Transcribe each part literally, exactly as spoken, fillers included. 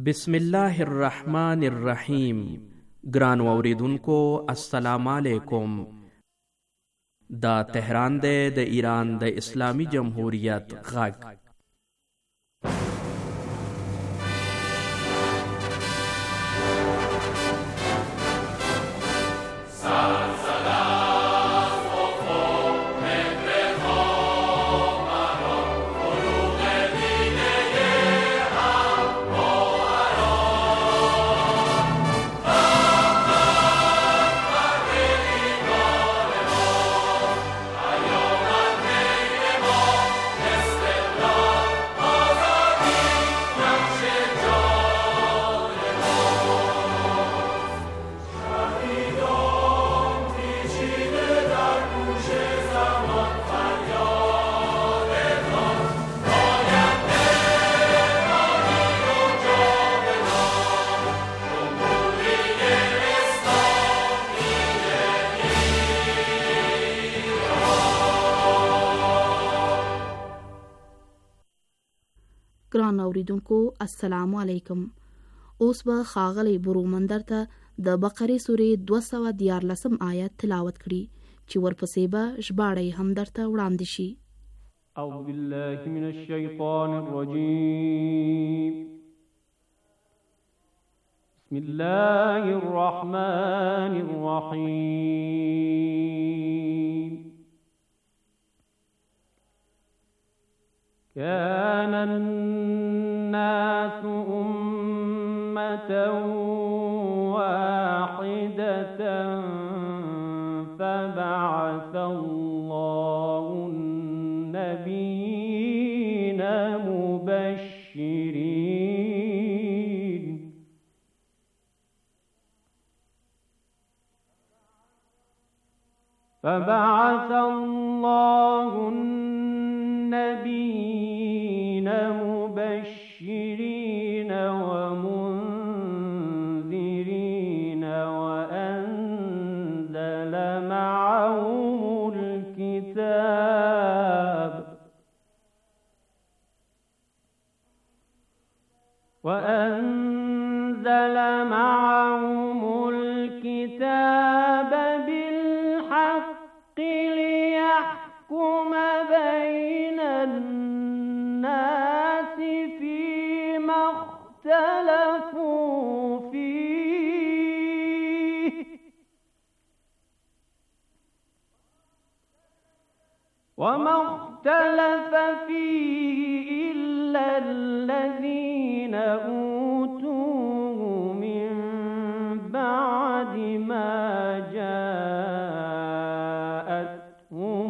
بسم الله الرحمن الرحیم. ګران اوریدونکو السلام علیکم. دا تهران دی د ایران د اسلامی جمهوریت غږ. ګران اوریدونکو السلام علیکم. اوس به ښاغلی برومندر ته د بقرې سورې دوه سوه دیارلسم آیت تلاوت کړي چې ورپسې به ژباړه هم درته وړاندې شي. اعوذ بالله من الشیطان الرجیم. بسم الله الرحمن الرحیم. كان الناس أمة واحدة فبعث الله النبيين مبشرين فبعث الله النبيين مبشرين ومنذرين وأنزل معهم الكتاب وأنزل معهم الكتاب بالحق ليحكم بين الناس فيما اختلفوا فيه وما اختلف فيه إلا الذين أوتوه من بعد ما جاءتهم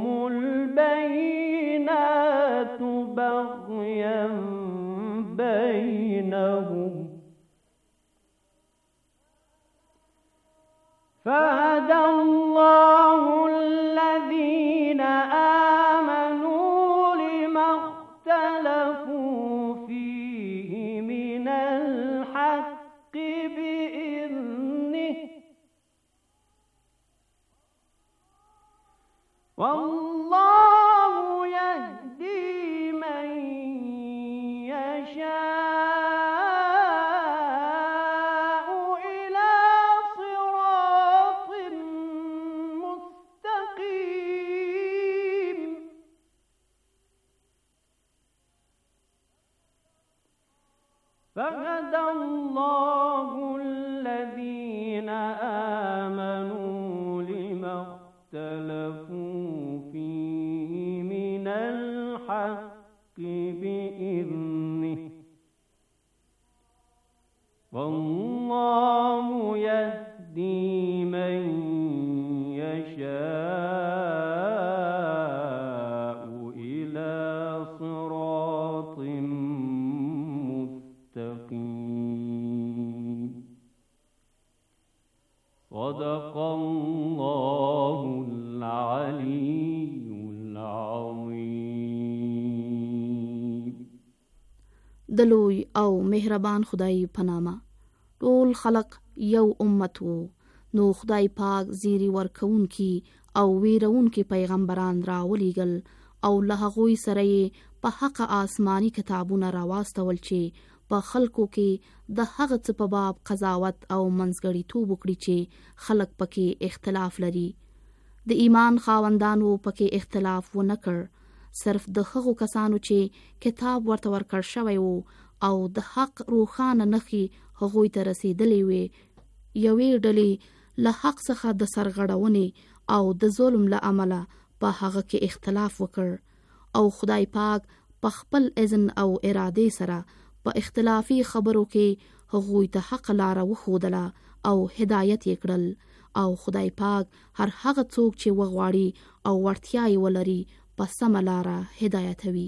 البينات بغيا بينهم فهدى الله الذين آمنوا لما اختلفوا فيه من الحق بإذنه والله يهدي من يشاء إلى صراط مستقيم. فهدى الله الذين آمنوا لما اختلفوا فيه من الحق بإذنه والله يهدي من يشاء إلى صراط مستقيم. صدق الله العلي العظيم. د لوی او مهربان خدای په نامه. ټول خلق یو امت وو، نو خدای پاک زیری ورکون کی او ویرون کی پیغمبران راولیږل او له هغوی سره په حق آسمانی کتابونه راواستول چې په خلکو کې د هغه څه په باب قضاوت او منځګړیتوب وکړي چې خلک پکې اختلاف لري. د ایمان خاوندانو پکې اختلاف ونه کړ، صرف د هغو کسانو چې کتاب ورته ورکړ شوی وو او د حق روښانه نښې هغوی ته رسیدلې وې، یوې ډلې له حق څخه د سرغړونې او د ظلم له امله په هغه کې اختلاف وکړ او خدای پاک په خپل اذن او ارادې سره په اختلافي خبرو کې هغوی ته حق لاره وښودله او هدایت یې کړل، او خدای پاک هر هغه څوک چې وغواړي او وړتیا یې ولري په سمه لاره هدایتوي.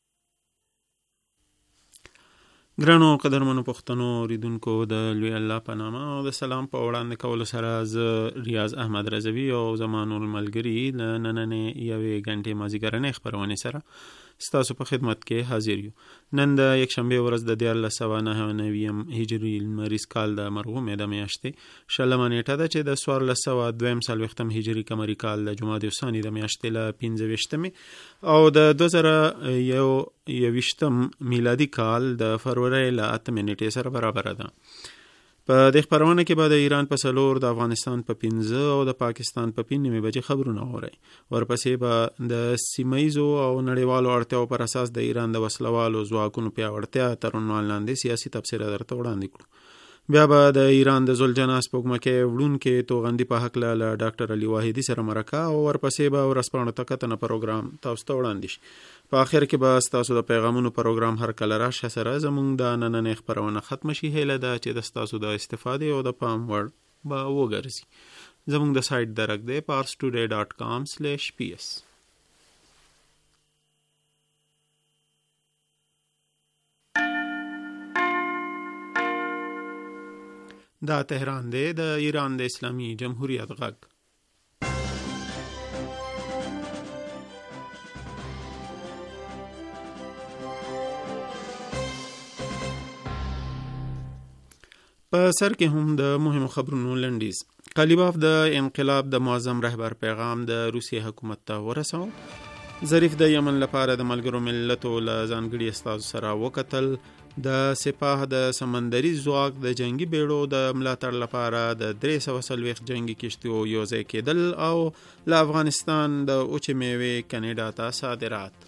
ګرانو قدرمنو پښتنو اوریدونکو، د لوی الله په نامه او د سلام په وړاندې کولو سره زه ریاض احمد رضوي او زما نور ملګري له نننې یوې غنټې مازدیګرنۍ خپرونې سره ستاسو په خدمت کې حاضر یو. نن د یکشنبې ورځ د دیارلس سوه نهه نویم هجري لمریز کال د مرغومې د میاشتې شلمه نیټه ده چې د څوارلس سوه دویم څلوېښتم هجري قمري کال د جمادی الثاني د میاشتې له پنځه ویشتمې او د دوه زره یو یویشتم میلادي کال د فروری له اتمې نیټې سره برابره ده. په دې خپرونه کې به د ایران په څلور، د افغانستان په پنځه او د پاکستان په پنځه نیمې بجې خبرونه اورئ. ورپسې به د سیمهیزو او نړیوالو اړتیاو پر اساس د ایران د وسلوالو ځواکونو پیاوړتیا تر عنوان لاندې سیاسي تبصره درته وړاندې کړو. بیا به د ایران د زلجنه سپوږمکۍ وړونکې توغندي په هکله له ډاکټر علي واحدي سره مرکه او ورپسې به ورځپاڼو ته کتنه پروګرام تاسو ته وړاندې شي. په آخر کې به ستاسو د پیغامونو پروګرام هر کله راشه سره زموږ د نننۍ خپرونه ختم شي. هیله ده چې د ستاسو د استفادې او د پام وړ به وګرځي. زموږ د سایټ درک دی پارس ټوډے ډاټ کام سلیش پی ایس. دا تهران دی، د ایران د اسلامي جمهوریت غږ. په سر کې هم د مهمو خبرونو لنډیز. قلیباف د انقلاب د معظم رهبر پیغام د روسیې حکومت ته ورسو. ظریف د یمن لپاره د ملګرو ملتو له ځانګړي استازو سره وکتل. د سپاه د سمندري ځواک د جنگي بیړو د ملاتړ لپاره د درې سوه څلوېښت جنگي کشتیو یوځای کېدل او له افغانستان د وچې میوې کاناډا ته صادرات.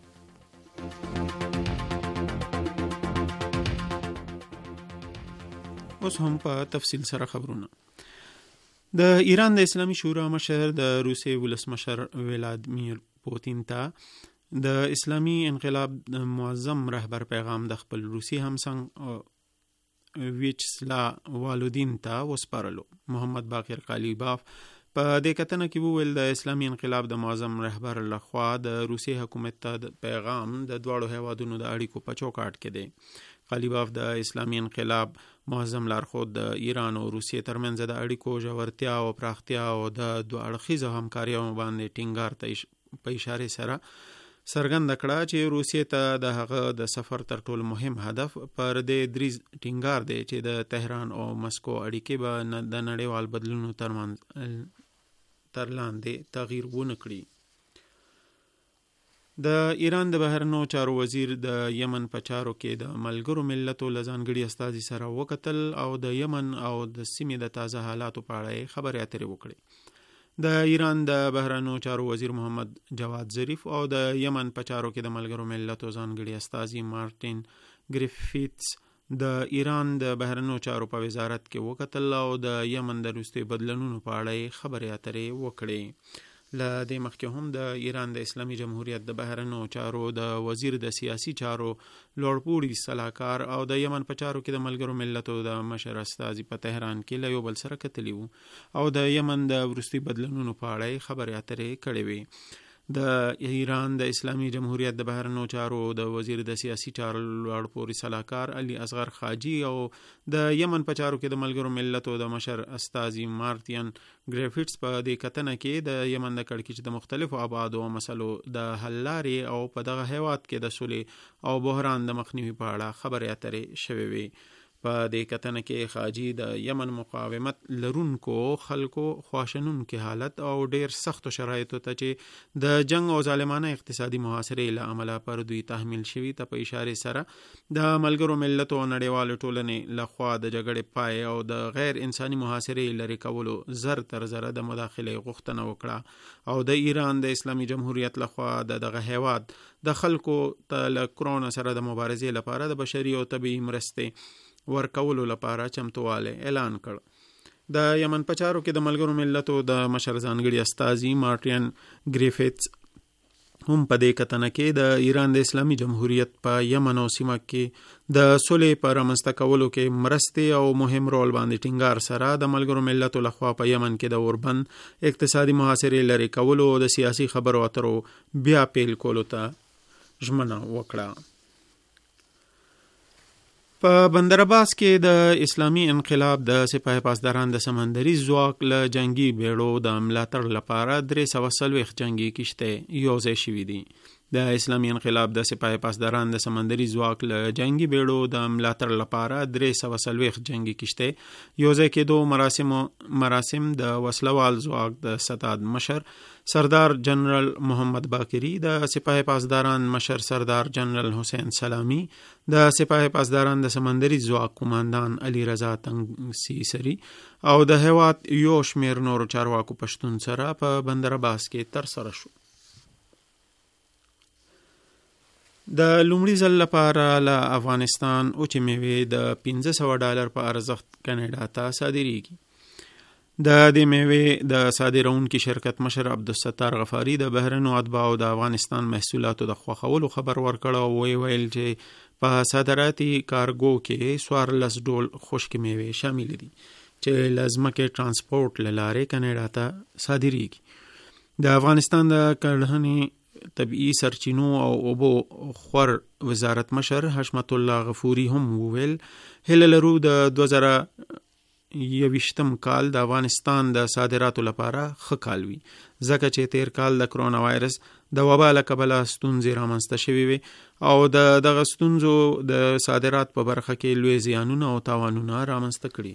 اوس هم په تفصیل سره خبرونه. د ایران د اسلامي شورا مشر د روسیې ولسمشر ولادیمیر پوتین ته د اسلامي انقلاب د معظم رهبر پیغام د خپل روسي همسنګ ویچسلا والودین ته وسپارلو. محمد باقر قلیباف په دې کتنه کې وویل د اسلامي انقلاب د معظم رهبر لخوا د روسي حکومت ته د پیغام د دواړو هیوادونو د اړیکو په چوکاټ کې دی. قلیباف د اسلامي انقلاب معظم لارښود د ایران او روسیې ترمنځ د اړیکو ژورتیا او پراختیا او د دوه اړخیزو همکاریو باندې ټینګار ته په اشاره سره څرګنده کړه چې روسیې ته د هغه د سفر تر ټولو مهم هدف پر دې دریز ټینګار دی چې د تهران او مسکو اړیکې به د نړیوال بدلونونو ترمنځ تر لاندې تغییر ونه کړي. د ایران د بهرنیو چارو وزیر د یمن په چارو کې د ملګرو ملتو له ځانګړي استازي سره وکتل او د یمن او د سیمې د تازه حالاتو په اړه خبرې اترې وکړې. د ایران د بهرنیو چارو وزیر محمد جواد ظریف او د یمن په چارو کې د ملګرو ملتو ځانګړي استازي مارټین ګریفیتس د ایران د بهرنیو چارو په وزارت کې وکتل او د یمن د وروستي بدلونونو په اړه خبرې اترې وکړې. له دې مخکې هم د ایران د اسلامي جمهوریت د بهرنیو چارو د وزیر د سیاسي چارو لوړپوړي سلاکار او د یمن په چارو کې د ملګرو ملتو د مشر استازي په تهران کې له یو بل سره کتلي وو او د یمن د وروستي بدلونونو په اړه خبرې اترې کړې وې. د ایران د اسلامي جمهوریت د بهرنیو چارو د وزیر د سیاسي چارو لوړپوړي سلاکار علي اصغر خاجي او د یمن په چارو کې د ملګرو ملتو د مشر استازي مارتین ګریفټس په دې کتنه کې د یمن د کړکېچ د مختلفو ابعادو او مسلو د حل لارې او په دغه هیواد کې د سولې او بحران د مخنیوي په اړه خبرې اترې شوې وې. په دې کتنه کې خاجي د یمن مقاومت لرونکو خلکو خواشنونکي حالت او ډیر سختو شرایطو ته چې د جنگ او ظالمانه اقتصادي محاصرې له امله پر دوی تحمیل شوي ته په اشاره سره د ملګرو ملتو نړیوالو ټولنې لخوا د جګړې پای او د غیر انساني محاصرې لرې کولو زر تر زره د مداخلې غوښتنه وکړه او د ایران د اسلامي جمهوریت لخوا د دغه هیواد د خلکو ته له کرونا سره د مبارزې لپاره د بشري او طبي مرستې ورکولو لپاره چمتواله اعلان کړ। د یمن په چارو کې د ملګرو ملتو د مشر ځانګړي استازي مارټین ګریفټس هم په دې کتنه کې د ایران د اسلامي جمهوریت په یمن او سیمه کې د صلح پر رامنځته کولو کې مرستې او مهم رول باندې ټینګار سره د ملګرو ملتو لخوا په یمن کې د اوربند اقتصادي محاصرې لرې کولو او د سیاسي خبرو اترو بیا پیل کولو ته ژمنه وکړه۔ په بندر عباس کې د اسلامي انقلاب د سپاه پاسداران د سمندري ځواک له جنگي بیړو د ملاتړ لپاره درې سوه څلوېښت جنگي کشتۍ یوځای شوي دي۔ د اسلامي انقلاب د سپاه پاسداران د سمندري ځواک له جنگي بیړو د ملاتړ لپاره درې سوه څلوېښت جنگي کشتۍ یوځای کېدو مراسم مراسم د وسلوال ځواک د ستاد مشر سردار جنرال محمد باقری، د سپاه پاسداران مشر سردار جنرال حسین سلامی، د سپاه پاسداران د سمندري ځواک قوماندان علی رضا تنگسیسری او د هیواد یو شمیر نورو چارواکو پښتون سره په بندر عباس کې ترسره شو۔ د لومړي ځل لپاره له افغانستان اوچې میوې د پنځه سوه ډالر په ارزښت کاناډا ته صادریږي۔ د دې میوې د صادرونکي شرکت مشر عبدالستار غفاری د بهرنیو اتباعو د افغانستان محصولاتو د خوښولو خبر ورکړ او وی ویل چې په صادراتي کارګو کې څوارلس ډول خشکې میوې شامل دي چې له ځمکې ترانسپورټ له لارې کاناډا ته صادریږي۔ د افغانستان د کرهنې طبیعي سرچینو او اوبو خور وزارت مشر حشمت الله غفوري هم وویل هیله لرو د دوه زره یویشتم کال د افغانستان د صادراتو لپاره ښه کال وي ځکه چې تیر کال د کرونا وایرس د وبا له کبله ستونزې رامنځته شوې وي او د دغه ستونزو د صادرات په برخه کې لوی زیانونه او تاوانونه رامنځته کړي۔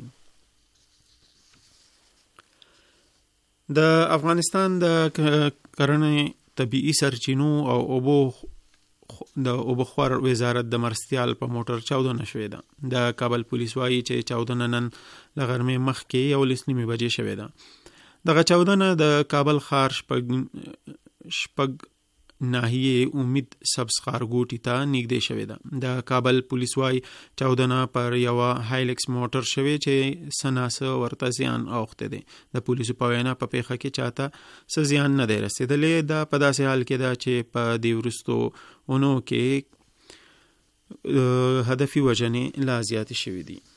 د افغانستان د کرنې طبیعي سرچینو او اوبو د اوبو خور وزارت د مرستیال په موټر چاودنه شوې ده۔ د کابل پولیس وایي چې چاودنه نن له غرمې مخکې یولس نیمې بجې شوې ده۔ دغه چاودنه د کابل ښار شپږ شپږ ناحیې امید سبز ښارګوټي ته نږدې شوې ده۔ د کابل پولیس وایي چاودنه پر یوه هایلکس موټر شوې چې څه ناڅه ورته زیان اوښتی دی۔ د پولیسو په وینا په پیښه کې چاته څه زیان نه دی رسېدلی، دا په داسې حال کې ده چې په دې وروستو اونو کې هدفي وژنې لا زیاتې شوې دي۔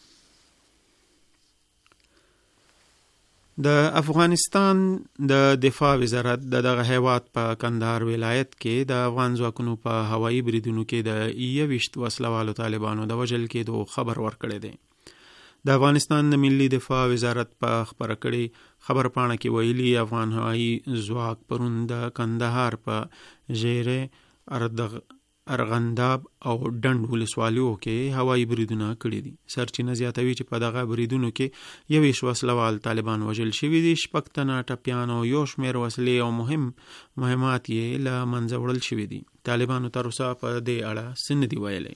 د افغانستان د دفاع وزارت د دغه هیواد په کندهار ولایت کې د افغان ځواکونو په هوایي بریدونو کې د یویشت وسلوالو طالبانو د وژل کېدو خبر ورکړی دی۔ د افغانستان د ملي دفاع وزارت په خبره کړې خبر پاڼه کې ویلي افغان هوایي ځواک پرون د کندهار په ژیره ارغنداب او ډنډ ولسوالیو کې هوایي بریدونه کړي دي۔ سرچینه زیاتوي چې په دغه بریدونو کې یویشت وسلوال طالبان وژل شوي دي، شپږ تنه ټپیان او یو شمېر وسلې او مهم مهمات یې له منځه وړل شوي دي۔ طالبانو تر اوسه په دې اړه څه نه دي ویلي۔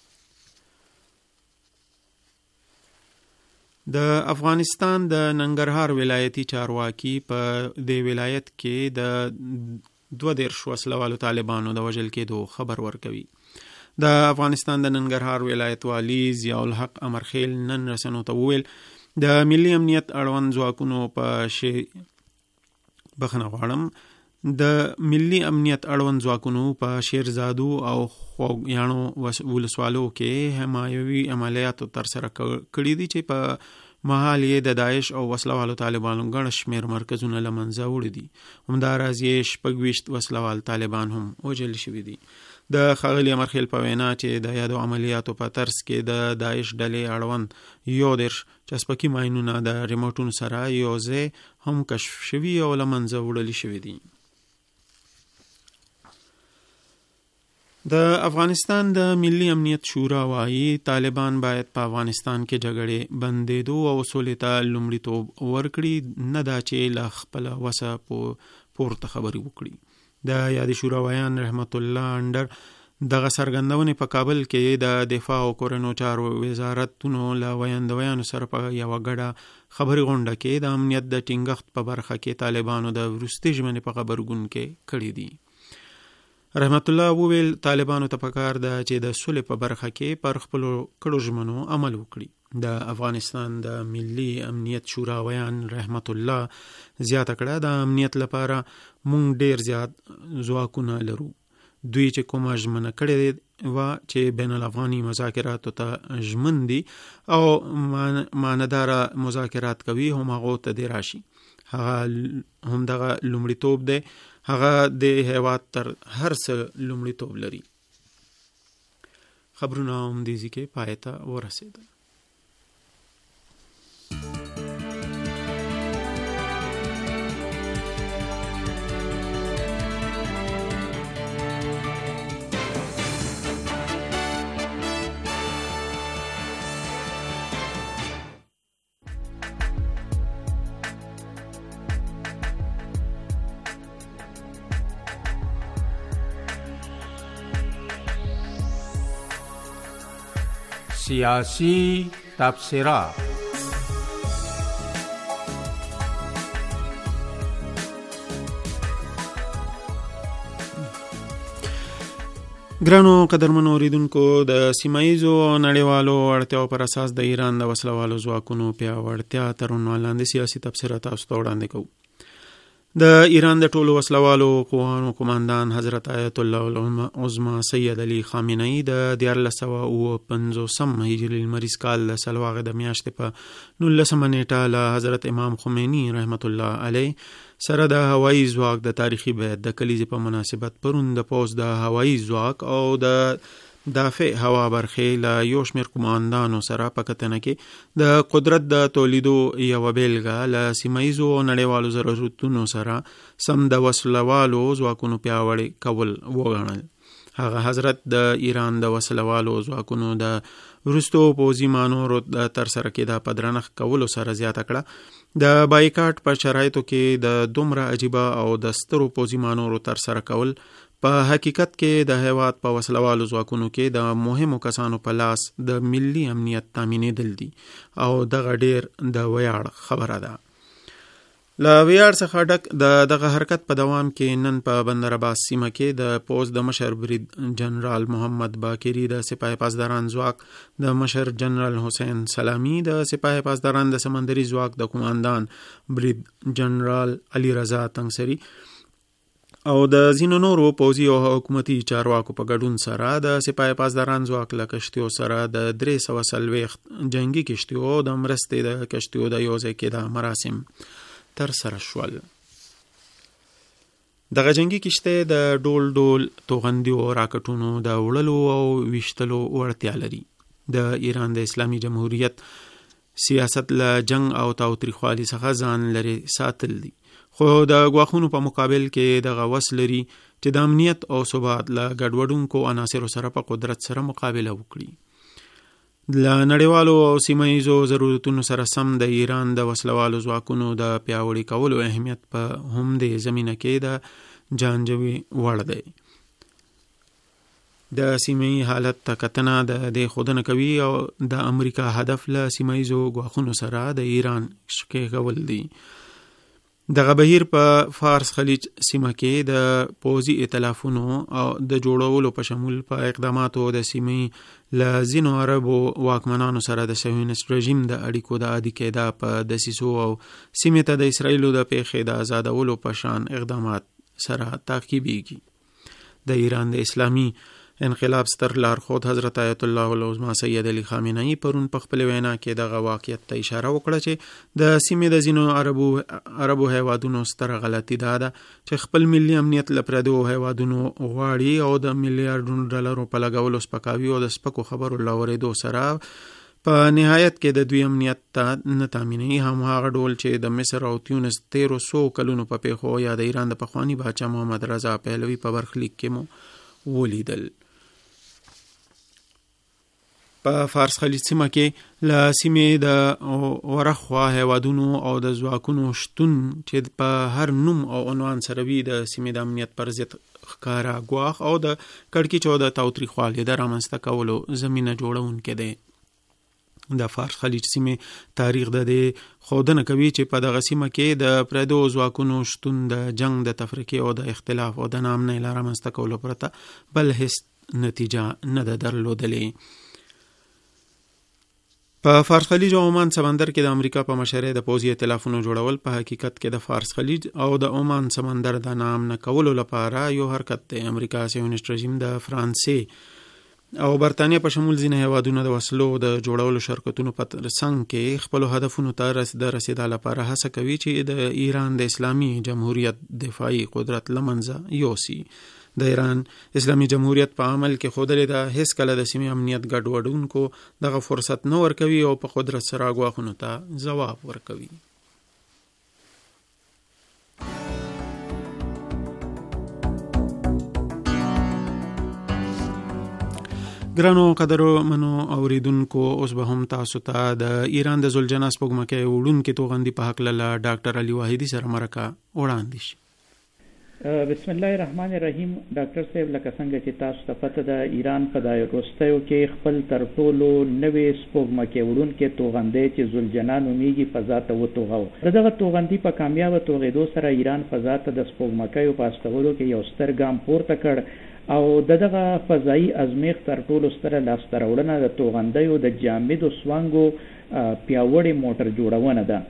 د افغانستان د ننګرهار ولایتي چارواکي په دې ولایت کې د دوه دېرش وسلوالو طالبانو د وژل کېدو خبر ورکوي۔ د افغانستان د ننګرهار ولایت والی ضیاء الحق امرخیل نن رسنو ته وویل د ملي امنیت اړوند ځواکونو په شی بخنه غواړم د ملي امنیت اړوند ځواکونو په شیرزادو او خوږیاڼو ولسوالو کې حمایوي عملیاتو ترسره کړي دي چې په محال یې د داعش او وسلوالو طالبانو ګڼ شمېر مرکزونه له منځه وړي دي۔ همداراز یې شپږ ویشت وسلوال طالبان هم وژل شوي دي۔ د ښاغلي امرخیل په وینا چې د یادو عملیاتو په ترڅ کې د داعش ډلې اړوند یو دېرش چسپکي ماینونه د ریموټونو سره یو ځای هم کشف شوي او له منځه وړل شوي دي۔ د افغانستان د ملي امنیت شورا وايي طالبان باید په افغانستان کې جګړې بندېدو او سولې ته لومړیتوب ورکړي، نه دا چې له خپله وسه پورته خبرې وکړي. د یادې شوراویان رحمت الله انډر دغه څرګندونې په کابل کې د دفاع او کورنیو چارو وزارتونو له ویاندویانو سره په یوه ګډه خبري غونډه کې د امنیت د ټینګښت په برخه کې طالبانو د وروستي ژمنې په خبرګون کې کړي دي. رحمت الله وویل طالبانو ته پکار ده چې د صلح په برخه کې پر خپلو کړو ژمنو عمل وکړي. د افغانستان د ملي امنیت شوراویان رحمت الله زیاته کړه د امنیت لپاره مونږ ډیر زیات ځواکونه لرو. دوی چې کومه ژمنه کړې وه چې بین الافغاني مذاکراتو ته ژمن دي او مانداره مذاکرات کوي هم هغو ته دې راشي. هغه هم دغه لومړیتوب دی، هغه د هیواد تر هر څه لومړیتوب لري. خبرونه هم دې ځای کې پای ته ورسېدل. سیاسی تبصرات. ګرانو قدرمنو اوریدونکو، د سیمایزو نړیوالو اړتیاو پر اساس د ایران د وسلوالو ځواکونو پیاوړتیا تر عنوان لاندې سیاسي تبصره تاسو ته وړاندې کوو. د ایران د ټولو وسلوالو قواوو قوماندان حضرت آیت الله العظمى سید علی خامنه‌ای د دیارلس سوه اوه پنځوسم هجري لمریز کال د سلواغې د میاشتې په نولسمه نیټه له حضرت امام خمیني رحمت الله علیه سره د هوایي ځواک د تاریخي بیعت د کلیزې په مناسبت پرون د پوځ د هوایي ځواک او د دافع هوا برخې له یو شمېر قوماندانو سره په کتنه کې د قدرت د تولیدو یوه بیلګه له سیمایزو نړیوالو ضرورتونو سره سم د وسلوالو ځواکونو پیاوړي کول وګڼل. هغه حضرت د ایران د وسلوالو ځواکونو د وروستو پوځي مانورو د ترسره کېدا په درنښت کولو سره زیاته کړه. د بایکاټ په شرایطو کې د دومره عجیبه او د سترو پوځي مانورو ترسره کول په حقیقت کې د هیواد په وسلوالو ځواکونو کې د مهمو کسانو په لاس د ملي امنیت تامینېدل دي او دغه ډیر د ویاړ خبره ده. له ویاړ څخه ډک د دغه حرکت په دوام کې نن په بندر عباس سیمه کې د پوځ د مشر برید جنرال محمد باقری، د سپاه پاسداران ځواک د مشر جنرال حسین سلامی، د سپاه پاسداران د سمندري ځواک د قوماندان برید جنرال علی رضا تنگسری او د ځینو نورو پوځي او حکومتي چارواکو په ګډون سره د سپاه پاسداران ځواک له کشتیو سره د درې سوه څلوېښت جنګي کشتیو د مرستې د کشتیو د یوځای کېدا مراسم ترسره شول. دغه جنګي کشتۍ د ډول ډول توغندیو او راکټونو د وړلو او ویشتلو وړتیا لري. د ایران د اسلامي جمهوریت سیاست له جنگ او تاوتریخوالي څخه ځان لري ساتل دي، خو د ګواښونو په مقابل کې دغه وس لري چې د امنیت او ثبات له ګډوډونکو عناصرو سره په قدرت سره مقابله وکړي. له نړیوالو او سیمه ییزو ضرورتونو سره سم د ایران د وسلوالو ځواکونو د پیاوړي کولو اهمیت په همدې زمینه کې د جانجوي وړ دی. د سیمه‌ایي حالت ته کتنه د دې ښودنه کوي او د امریکا هدف له سیمه ییزو ګواښونو سره د ایران ښکېښول دي. دغه بهیر په فارس خلیج سیمه کې د پوځي ائتلافونو او د جوړولو په شمول په اقداماتو د سیمې له ځینو عربو واکمنانو سره د صهیونیست رژیم د اړیکو د عادي کېدا په دسیسو او سیمې ته د اسرائیلو د پیښې د آزادولو په شان اقدامات سره تعقیبېږي. د ایران د اسلامي انقلاب ستر لارښود حضرت آیت الله العظمى سید علی خامنه‌ای پرون په خپل وینا کې دغه واقعیت ته اشاره وکړه چې د سیمې د ځینو عربو عربو هیوادونو ستره غلطي دا ده چې خپل ملي امنیت له پردو هیوادونو غواړي او د میلیارډونو ډالرو په لګولو سپکاوي او د سپکو خبرو له اورېدو سره په نهایت کې د دوی امنیت ته نه تامینوي. هماغه ډول چې د مصر او تیونس تیرو سو کلونو په پیښو یا د ایران د پخواني باچا محمد رضا پهلوي په برخلیک کې مو ولیدل. په فارس خلیج سیمه کې له سیمې د ورخوا هیوادونو او د ځواکونو شتون چې په هر نوم او عنوان سره وي د سیمې د امنیت پر ضد ښکارا ګواښ او د کړکېچ او د تاوتریخوالي د رامنځته کولو زمینه جوړونکی دی. د فارس خلیج سیمې تاریخ د دې ښودنه کوي چې په دغه سیمه کې د پردو ځواکونو شتون د جنگ د تفرقې او د اختلاف او د نامنۍ له رامنځته کولو پرته بل هیڅ نتیجه نه ده درلودلې. په فارس خلیج او عمان سمندر کې د امریکا په مشرۍ د پوځي ائتلافونو جوړول په حقیقت کې د فارس خلیج او د عمان سمندر د نامنه کولو لپاره یو حرکت دی. امریکا صهیونیست رژیم د فرانسې او برتانیا په شمول ځینې هیوادونه د وسلو د جوړولو شرکتونو په ترڅنګ کې خپل هدفونو ته د رسیدا لپاره هڅه کوي چې د ایران د اسلامي جمهوریت دفاعي قدرت لمنځه یوسي. د ایران اسلامي جمهوریت په عمل کې ښودلې ده هیڅ کله د سیمې امنیت ګډوډونکو دغه فرصت نه ورکوي او په قدرت سره ګواښونو ته ځواب ورکوي. ګرانو قدرو منو اوریدونکو، اوس به هم تاسو ته د ایران د زلجنه سپوږمکۍ وړونکي توغندي په حق له ډاکټر علي واحدي سره مرکه وړاندې شي. بسم الله الرحمن الرحیم. ډاکټر صاحب، لکه څنګه چې تاسو ته پته ده، ایران په دای وروستیو کې خپل تر ټولو نوې سپوږمکۍ وړونکي توغندي چې زلجنه نومیږي فضا ته وتوغاو. دغه توغندي په کامیابه توغېدو سره ایران فضا ته د سپوږمکیو په استولو کې یو ستر ګام پورته کړ او دغه فضایی ازمیخ تر ټولو ستره لاسته راوړنه د توغندیو د جامدو سوانګو پیاوړې موټر جوړونه ده.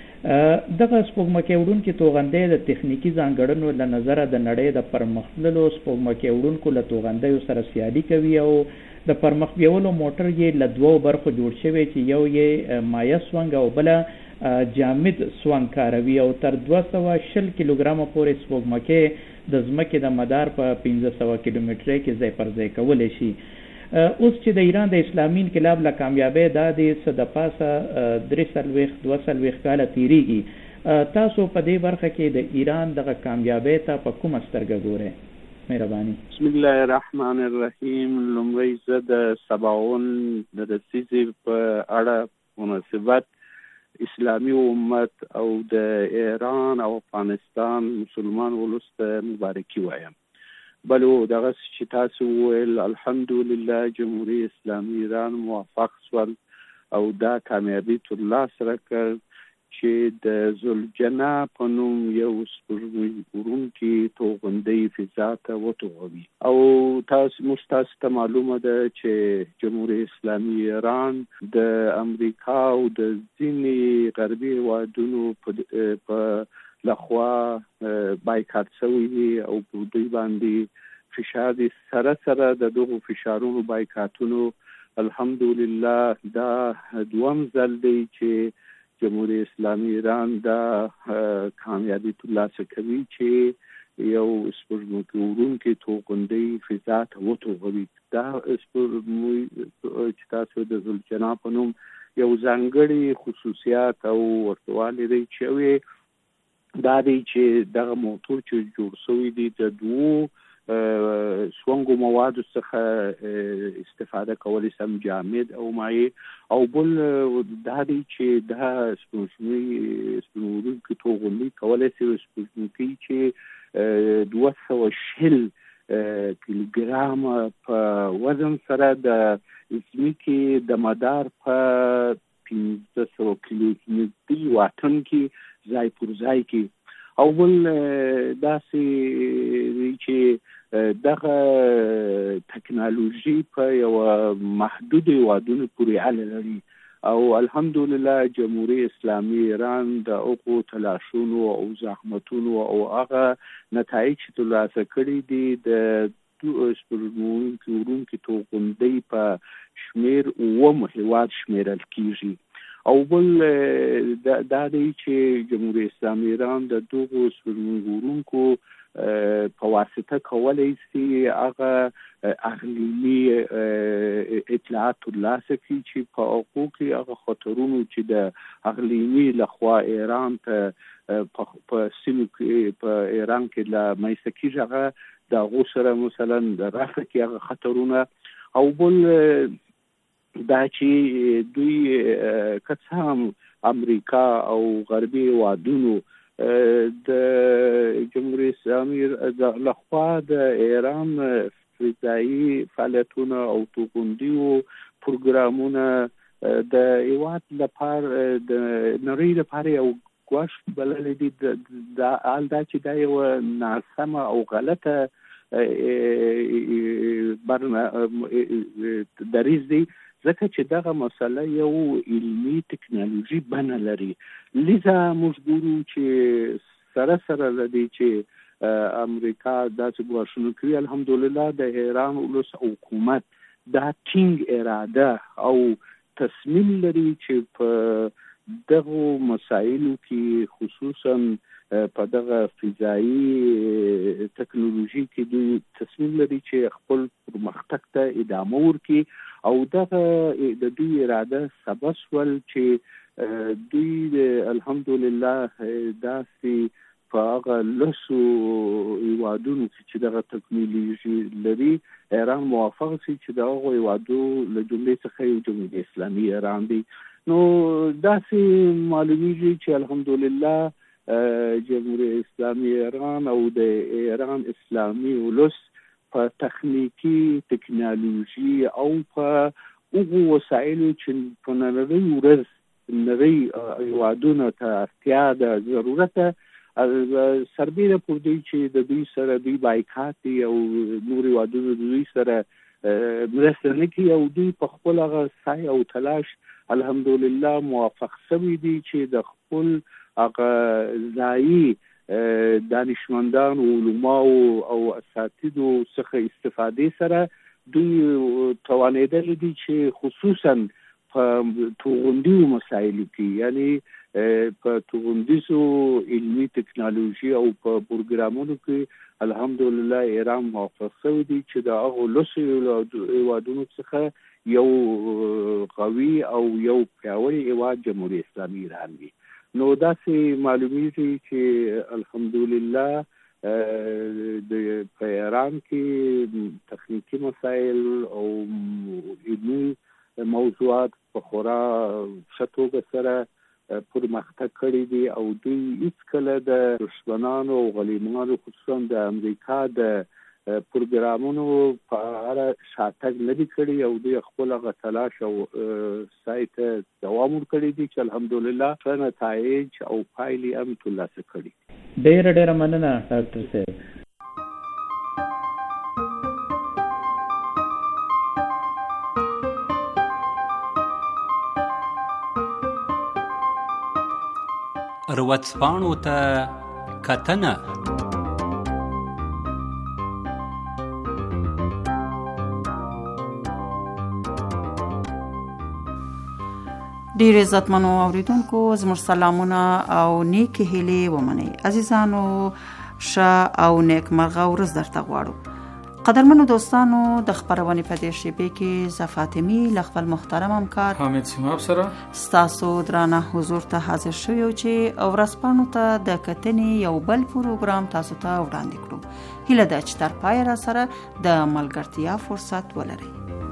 دغه سپوږمکۍ وړونکي توغندی د تخنیکی ځانګړنو له نظره د نړۍ د پرمختللو سپوږمکۍ وړونکو له توغندیو سره سیالي کوي او د پرمخ بیولو موټر یې له دوو برخو جوړ شوی چې یو یې مایع سوانګ او بله جامد سوانګ کاروي او تر دوه سوه شل کیلوګرامه پورې سپوږمکۍ د ځمکې د مدار په پنځه سوه کیلومترۍ کې ځای پر ځای کولی شي. اوس چې د ایران د اسلامي انقلاب له کامیابۍ دا د څه د پاسه درې څلوېښت دوه څلوېښت کاله تېرېږي، تاسو په دې برخه کې د ایران دغه کامیابۍ ته په کومه سترګه ګورئ؟ مهرباني. بسم الله الرحمن الرحیم. لومړی زه د سباون د لسیزې په اړه مناسبت اسلامی امت او د ایران او افغانستان مسلمان ولس ته مبارکي وایم. بلو دغه چې تاسو وویل، الحمدلله جمهوریت اسلامي ایران موفق شول او دا کامیابي ترلاسه کړ چې د زلجنه په نوم یو سپوږمۍ وړونکي توغندی فضا ته وتوغوي. او تاسو مستاسو ته معلومه ده چې جمهوریت اسلامي ایران د امریکا او د ځینې غربي هیوادونو په لخوا بایکاټ شوی دی او په دوی باندې فشار دی. سره سره د دغو فشارونو بایکاټونو الحمدلله دا دوم ځل دی چې جمهوریت اسلامي ایران دا کامیابی ترلاسه کوي چې یو سپوږمکۍ وړونکي توغندی فضا ته وتوغوي. دا سپوږمۍ چې تاسو د زلجنه په نوم یو ځانګړي خصوصیات او ورته والی دی چې دا دی چې دغه موټر چې جوړ شوی دی د دوو سونګو موادو څخه استفاده کولی سم جامد او مایع، او بل دا دی چې دا سپوږمۍ سپوږمۍ توغندي کولی شي سپوږمکۍ چې دوه سوه شل کیلوګرامه په وزن سره د ځمکې د مدار په پنځه سوه کیلومتري واټن کې ځای پر ځای کې. او بل داسې دی چې دغه تکنالوژي په یو محدود هیوادونو پورې اړه لري او الحمدلله جمهوریت اسلامي ایران د هغو تلاشونو او زحمتونو او هغه نتایج چې ترلاسه کړي دي د سپوږمۍ وړونکي توغندۍ په شمېر اووم هیواد شمېرل کیږي. او بل دا دی چې جمهوریت اسلامي ایران د دغو سپوږمۍ وړونکو په واسطه کولی شي هغه اقلیمي اطلاعات ترلاسه کړي چې په هغو کې هغه خطرونو چې د اقلیمي لخوا ایران ته په سیمو کې په ایران کې له منځته کېږي هغه د هغو سره مثلا د رفع کې هغه خطرونه. او بل دا چې دوی که څه هم امریکا او غربي هیوادونو د جمهوریت اسلامي لخوا د ایران فضایي فعالیتونه او توغندیو پروګرامونه د هیواد لپاره د نړۍ لپاره یو ګواښ بللی دي. دا حال دا چې دا یو ناسمه او غلطه دریځ دی، ځکه چې دغه مسله یو علمي ټکنالوژي بڼه لري. لذا موږ ګورو چې سره سره له دې چې امریکا داسې ګواښونه کوي، الحمدلله د ایران ولس او حکومت دا ټینګ اراده او تصمیم لري چې په دغه مسایلو کې خصوصا په دغه فضایي ټکنالوژي کې دوی تصمیم لري چې خپل پرمختګ ته ادامه ورکړي، او دغه د دوی اراده سبب شول چې دوی الحمدلله داسې په هغه لسو هیوادونو چې دغه ټکنالوژي لري ایران موافق شي چې دغه هیوادو له جملې څخه یو جمهوریت اسلامي ایران دی. نو داسې معلومیږي چې الحمدلله جمهوریت اسلامي ایران او د ایران اسلامي ولس په تخنیکی ټکنالوژي او په هغو وسایلو چې په نړۍ ورځ نړۍ هیوادونو ته اړتیا ده ضرورت سربیره پر دوی چې د دوی سره دوی بایکاټ او نور هیوادونو د دوی سره مرسته نه کوي، او دوی په خپل هغه سعی او تلاش الحمدلله موافق شوي دي چې د خپل هغه ځایي دانشمندان او علماو او اساتذو څخه استفادې سره دوی توانېدل دي چې خصوصا په توغندیو مسایلو کې، یعنی په توغندیزو علمي ټکنالوژي او په پروګرامونو کې الحمدلله ایران موافق شوی دی چې د هغو لسو هیوادونو څخه یو قوي او یو پیاوړی هیواد جمهوریت اسلامي ایران وي. نو داسې معلومیږي چې الحمدلله د په ایران کې تخنیکی مسایل او علمي موضوعات په خورا ښه توګه سره پرمختګ کړی دي، او دوی هیڅکله د دشمنانو او غلیمانو خصوصا د امریکا د پروګرامونو په اړه شاتګ نه دي کړي، او دوی خپل هغه تلاش او سعی ته دوام ورکړی دي چې الحمدلله ښه نتایج او پایلې هم ترلاسه کړي. ډېره ډېره مننه ډاکټر صاحب. ورځپاڼو ته کتنه. ډیر عزتمنو اوریدونکو زموږ سلامونه او نیکی هیلې ومنئ. عزیزانو ښه او نیکمرغه ورځ درته غواړو. قدرمنو دوستانو د خبرونې په دې شیبې کې زه فاطمي له خپل محترم همکار حامد سیماب سره ستاسو درانه حضور ته حاضر شوی یو چې ورځپاڼو ته د کتنې یو بل پروګرام تاسو ته وړاندې کړو. هیله ده چې تر پایه را سره د ملګرتیا فرصت ولرئ.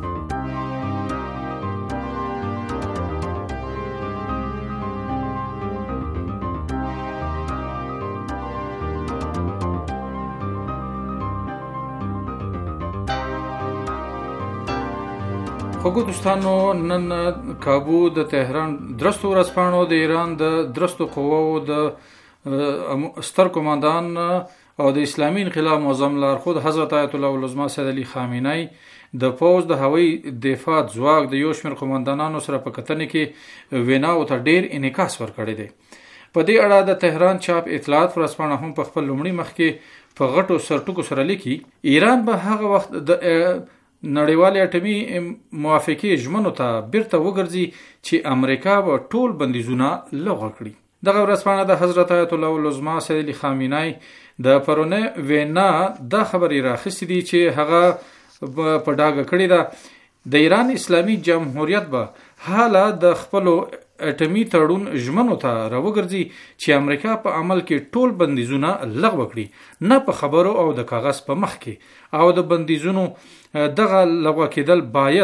خوږو دوستانو، نن کابو د تهران درستو ورځپاڼو د ایران د درستو قواو د ستر قوماندان او د اسلامي انقلاب معظم لارښود حضرت آیت الله العظمى سید علي خامنه‌ای د پوز د هوایي دفاع ځواک د یو شمېر قوماندانانو سره په کتنې کې ویناو ته ډېر انعکاس ورکړی دی. په دې اړه د تهران چاپ اطلاعات ورځپاڼه هم په خپل لومړي مخ کې په غټو سرټکو سره لیکي ایران به هغه وخت د نړیوالې اټومي موافقې ژمنو ته بیرته وګرځي چې امریکا به ټول بندیزونه لغوه کړي. دغه ورځپاڼه د حضرت آیت الله العظمى سید علي خامنه‌ای د پرونه وینا دا خبرې راخستې دي چې هغه په ډاګه کړې ده د ایران اسلامي جمهوریت به حالا د خپلو اټومي تړون ژمنو ته راوګرځي چې امریکا په عمل کې ټول بندیزونه لغوه کړي، نه په خبرو او د کاغذ په مخ کې، او د بندیزونو دغه لغوه کېدل باید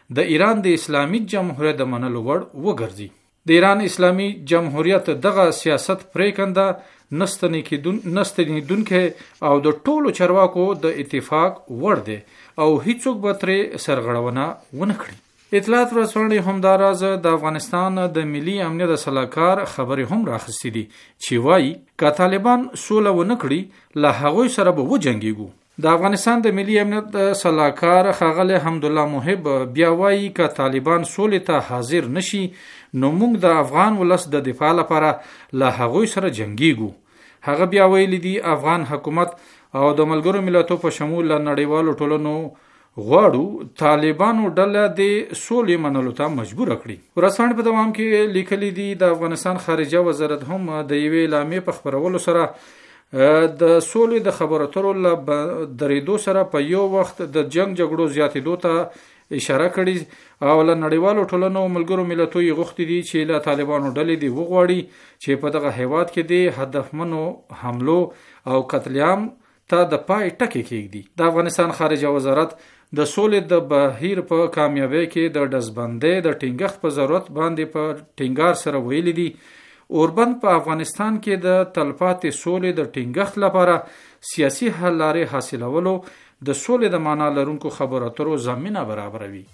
د ایران د اسلامي جمهوریت د منلو وړ وګرځي. د ایران اسلامي جمهوریت دغه سیاست پریکنده نستنیدونکې او د ټولو چارواکو د اتفاق وړ دی او هیڅوک به ترې سرغړونه ونه کړي. اطلاعات ورځپاڼې همداراز د افغانستان د ملي امنیت د سلاکار خبرې هم راخستې دي چې وایي که طالبان سوله ونه کړي له هغوی سره به وجنګیږو. د افغانستان د ملي امنیت د سلاکار ښاغلی حمدالله محب بیا وایي که طالبان سولې ته حاضر نشي نو موږ د افغان ولس د دفاع لپاره له هغوی سره جنګیږو. هغه بیا ویلي دي افغان حکومت او د ملګرو ملتونو په شمول له نړیوالو ټولنو غواړو طالبانو ډله د سولې منلو ته مجبور کړي. ورځپاڼې په دوام کې لیکلي دي د افغانستان خارجه وزارت هم د یوې اعلامیې په خپرولو سره د سولې د خبرو اترو له درېدو سره په یو وخت د جنگ جګړو زیاتېدو ته اشاره کړي او له نړیوالو ټولنو ملګرو ملتونو یې غوښتي دي چې له طالبانو ډلې دې وغواړي چې په دغه هیواد کې د هدفمنو حملو او قتل عام ته د پای ټکی کېږدي. د افغانستان خارجه وزارت د سولې د بهیر په کامیابی کې د ډزبندۍ د ټینګښت په ضرورت باندې په ټینګار سره ویلي دي اوربند په افغانستان کې د تلپاتې سولې د ټینګښت لپاره سیاسي حل لارې حاصلولو د سولې د معنا لرونکو خبرو اترو زمینه برابروي.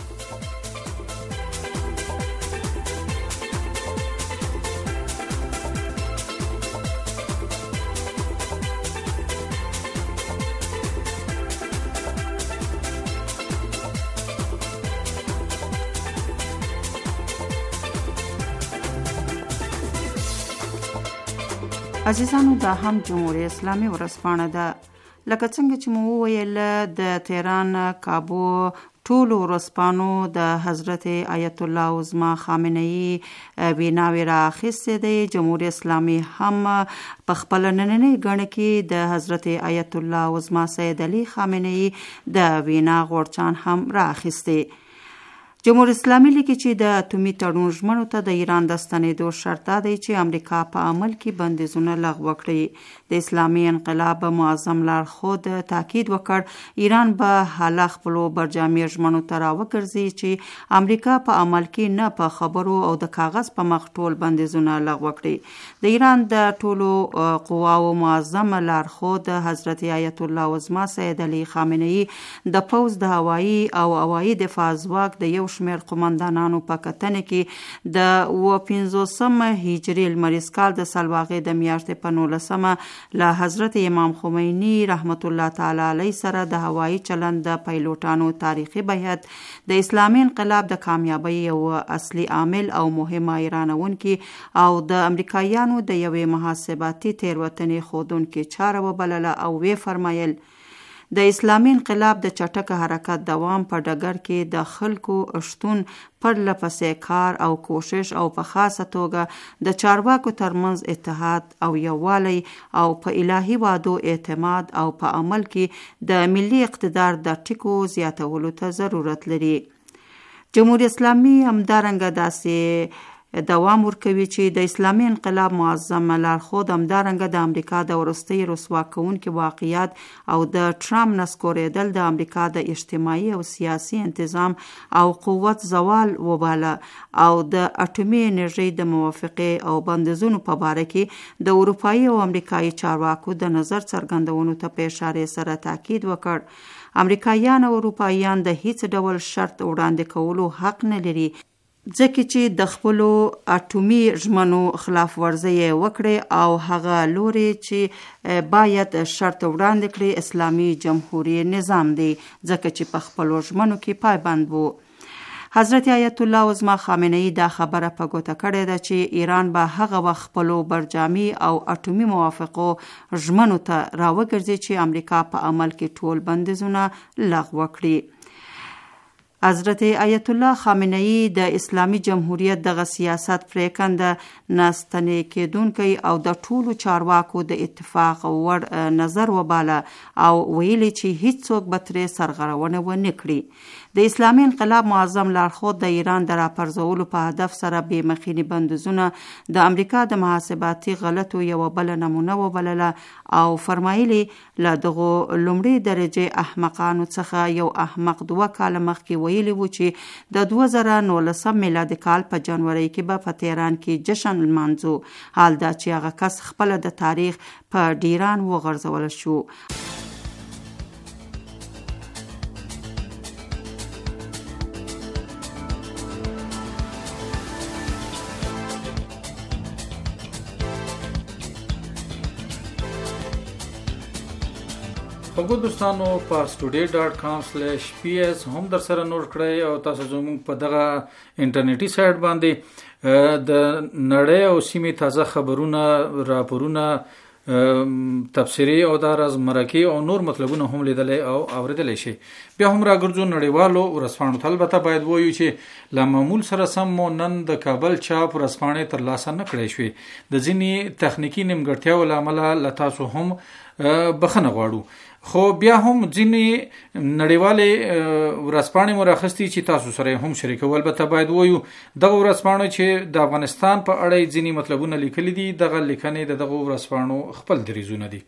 عزیزانو دا هم جمهوریت اسلامي ورځپاڼه ده. لکه څنګه چې مو وویل د تهران کابو ټولو ورځپاڼو د حضرت آیت الله عظما خامنه‌ای ویناوې رااخیستې دی. جمهوریت اسلامي هم په خپل نننۍ ګڼه کې د حضرت آیت الله عظما سید علي خامنه‌ای د وینا غورچان هم رااخیستې. جمهوریت اسلامي لیکي چې د اتومي تړون ژمنو ته د ایران د ستنېدو شرط دا دی چې امریکا په عمل کې بندیزونه لغوه کړي. د اسلامي انقلاب معظم لارښود تاکید وکړ ایران به حالا خپلو برجامي ژمنو ته راوګرځي چې امریکا په عمل کې نه په خبرو او د کاغذ په مخ ټول بندیزونه لغوه کړي. د ایران د ټولو قواو معظم لارښود حضرت آیت الله عظما سید علي خامنه‌ای د پوځ د هوایي او هوایي دفاع ځواک د یو شمیر قومندانانو په کتنه کې د اوه پنځوسم هجري لمریز کال د سلواغې د میاشتې په نولسمه له حضرت امام خمیني رحمت الله تعالی علیه سره د هوایي چلند د پیلوټانو تاریخي بیعت د اسلامي انقلاب د کامیابی یو اصلي عامل او مهمه ایرانونکي او د امریکایانو د یوې محاسباتي تیروتنې ښودونکې چاره وبلله او وی فرمایل د اسلامي انقلاب د چټک حرکت دوام په ډګر کې د خلکو شتون پرله پسې کار او کوشش او په خاصه توګه د چارواکو ترمنځ اتحاد او یووالی او په الهي وعدو اعتماد او په عمل کې د ملي اقتدار د ټکو زیاتولو ته ضرورت لري. جمهوریت اسلامي همدارنګه داسې دوام ورکوي چې د اسلامي انقلاب معظم لارښود همدارنګه د امریکا د وروستي رسوا کوونکي واقعیات او د ټرمپ نسکورېدل د امریکا د اجتماعي او سیاسي انتظام او قوت زوال وباله او د اټومي انرژۍ د موافقې او بندیزونو په باره کې د اروپایي او امریکایي چارواکو د نظر څرګندونو ته په اشارې سره تاکید وکړ. امریکایان او اروپایان د هیڅ ډول شرط وړاندې کولو حق نه لري ځکه چې د خپلو اټومي ژمنو خلاف ورزي وکړي او هغه لوري چې باید شرط وړاندې کړي اسلامي جمهوریت نظام دی ځکه چې په خپلو ژمنو کې پایبند وو. حضرت آیت الله عظما خامنه‌ای دا خبره په ګوته کړې ده چې ایران به هغه وخت خپلو برجامي او اټومي موافقو ژمنو ته راوګرځي چې امریکا په عمل کې ټول بندیزونه لغوه کړي. حضرت آیت الله خامنه‌ای د اسلامي جمهوریت دغه سیاست پریکنده ناستنې کېدونکی او د ټولو چارواکو د اتفاق وړ نظر وباله او ویلي چې هیڅوک به ترې سرغړونه ونه کړي. د اسلامي انقلاب معظم لارښود د ایران د راپرځولو په هدف سره بې مخینې بندیزونه د امریکا د محاسباتي غلطو یوه بله نمونه وبلله او فرمایلي له دغو لومړۍ درجې احمقانو څخه یو احمق دوه کاله مخکې ویلي وو چې د دوه زره نولسم میلادي کال په جنوري کې به په تهران کې جشن لمانځو. حال دا چې هغه کس خپله د تاریخ په ډیران وغورځول شو. خو دوستانو پارس ټوډے ډاټ کام سلیش پی ایس هم در سره نوٹ کړئ او تاسو زموږ په دغه انټرنیټي سایټ باندې د نړۍ او سیمې تازه خبرونه، راپورونه، تبصرې او د راز مرکې او نور مطلبونه هم لیدلی او اوریدلی شي. بیا هم راګرځو نړیوالو ورځپاڼو ته. البته باید ووایو چې له معمول سره سم مو نن د کابل چاپ ورځپاڼې ترلاسه نه کړی شوې. د ځینې تخنیکي نیمګړتیاو له امله له تاسو هم بخښنه غواړو. خو بیا هم ځینې نړیوالې ورځپاڼې مو راخستي چې تاسو سره هم شریکوو. البته باید ووایو دغه ورځپاڼو چې د افغانستان په اړه ځینې مطلبونه لیکلي دي، دغه لیکنې د دغه ورځپاڼو خپل دریځونه دي.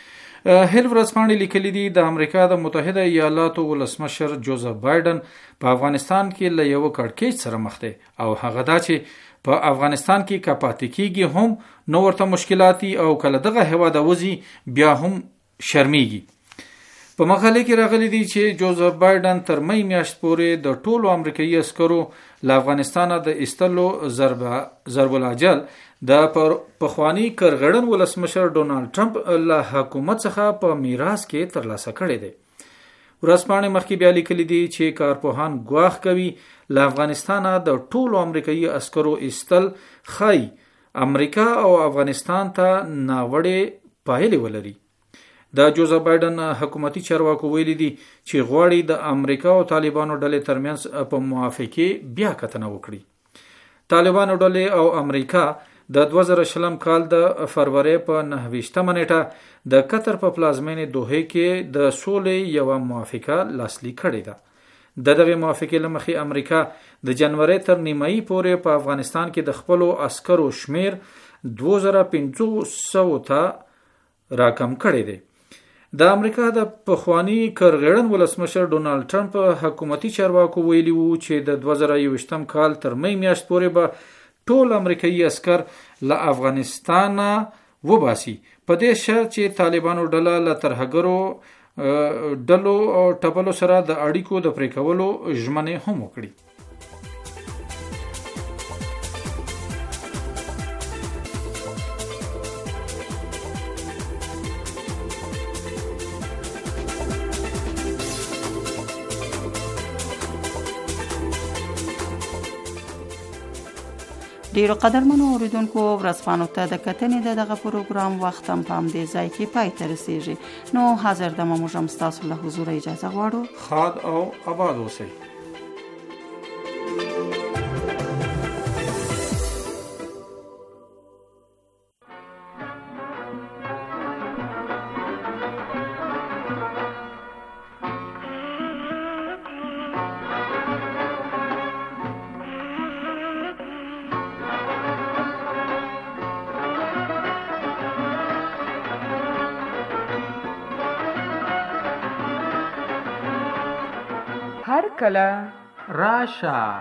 هیل ورځپاڼې لیکلي دي د امریکا د متحده ایالاتو ولسمشر جوزف بایډن په افغانستان کې له یوه کړکېچ سره مخ دی او هغه دا چې په افغانستان کې که پاتې کېږي هم نو ورته مشکلات او کله دغه هېواده وځي بیا هم شرمیږي. په مقاله کې راغلی دی چې جوزف بایډن تر می میاشت پورې د ټولو امریکایي عسکرو له افغانستانه د ایستلو ضرب العجل د پخواني کرغړن ولسمشر ډونالډ ټرمپ له حکومت څخه په میراث کې ترلاسه کړی دی. ورځپاڼې مخکې بیا لیکلی دی چې کارپوهان ګواښ کوي له افغانستانه د ټولو امریکایي عسکرو ایستل ښایي امریکا او افغانستان ته ناوړې پایلې ولري. د جوزف بایډن حکومتي چارواکو ویلي دي چې غواړي د امریکا او طالبانو ډلې ترمنځ په موافقې بیا کتنه وکړي. طالبانو ډلې او امریکا د دوه زره شلم کال د فروری په نهه ویشتمه نیټه د قطر په پلازمینې دوحې کې د سولې یوه موافقه لاسلیک کړې ده. د دغه موافقې له مخې امریکا د جنوري تر نیمایي پورې په افغانستان کې د خپلو عسکرو شمیر دوه زره پنځوس سوو ته راکم کړی دی. د امریکا د پخواني کرغړن ولسمشر ډونالډ ټرمپ حکومتي چارواکو ویلي وو چې د دوه زره یوویشتم کال تر می میاشت پورې به ټول امریکایي عسکر له افغانستانه وباسي، په دې شرط چې طالبانو ډله له ترهګرو ډلو او ټپلو سره د اړیکو د پرې کولو ژمنې هم وکړي. ډیرو قدرمنو اوریدونکو ورځپاڼو ته د کتنې د دغه پروګرام وخت هم په همدې ځای کې پای ته رسیږي. نو حاضر دمه موږ هم ستاسو له حضوره اجازه غواړو. ښاد او آباد اوسئ. هر کله راشه.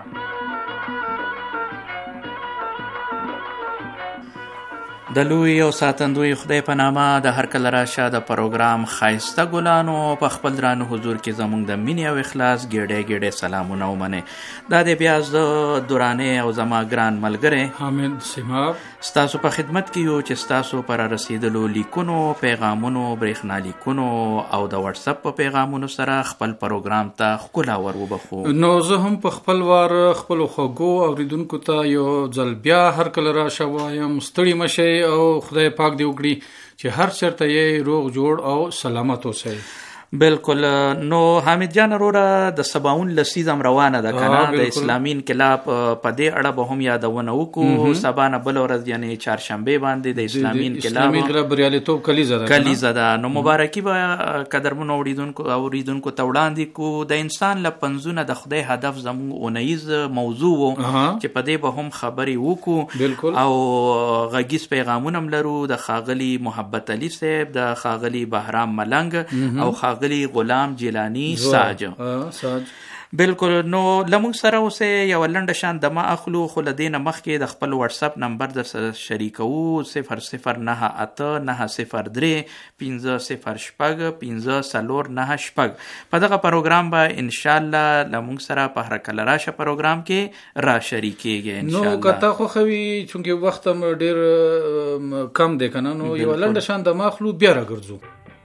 د لوی او ساتندوی خدای په نامه د هر کله راشه د پروګرام ښایسته ګلانو په خپل درانه حضور کې زموږ د مینې او اخلاص ګېډې ګېډې سلامونه ومنئ. دا دی بیا زه درانې او زما ګران ملګری حامد سیماب ستاسو په خدمت کې یو چې ستاسو پر رسیدلو لیکونو، پیغامونو، برېښنا لیکونو او د واتساپ په پیغامونو سره خپل پروګرام ته ښکلا ور وبخو. نو زه هم په خپل وار خپلو خوږو اوریدونکو ته یو ځل بیا هر کله راشه وایم ستړي مشئ او خدای پاک دی وکړي چې هر چرته یې روغ جوړ او سلامت اوسئ. بالکل. نو حامد جان وروره د سباون لسیزم روانه ده کنه، د اسلامي انقلاب په دې اړه به هم یادونه وکړو. سبا نه بل ورځ یعنی چهارشنبه باندې د اسلامي انقلاب اسلامي انقلاب بریالیتوب کلیزه ده کلیزه ده. نو مبارکي به قدرمنو اوریدونکو اوریدونکو ته وړاندې کو. د انسان له پنځونه د خدای هدف زموږ اونیز موضوع وو چې په دې به هم خبرې وکړو او غږیز پیغامونه هم لرو د ښاغلي محبت علي صاحب، د ښاغلي بهرام ملنګ او ښاغلي غلام جیلانی ساج. بالکل. نو لمونږ سره اوسه یو لنډه شان دمه اخلو، خو لدینه مخکې د خپل واتس اپ نمبر در سره شریکو صفر صفر نه اته نه صفر درې پنځه صفر شپږ پنځه څلور نه شپږ. په دغه پروګرام به ان شاء الله لمونږ سره په هر کله راشه پروګرام کې را شریکېږي ان شاء الله. نو کته خو خوي چونکه وخت هم ډیر کم دی کنه، نو یو لنډه شان دمه اخلو بیا راګرځو.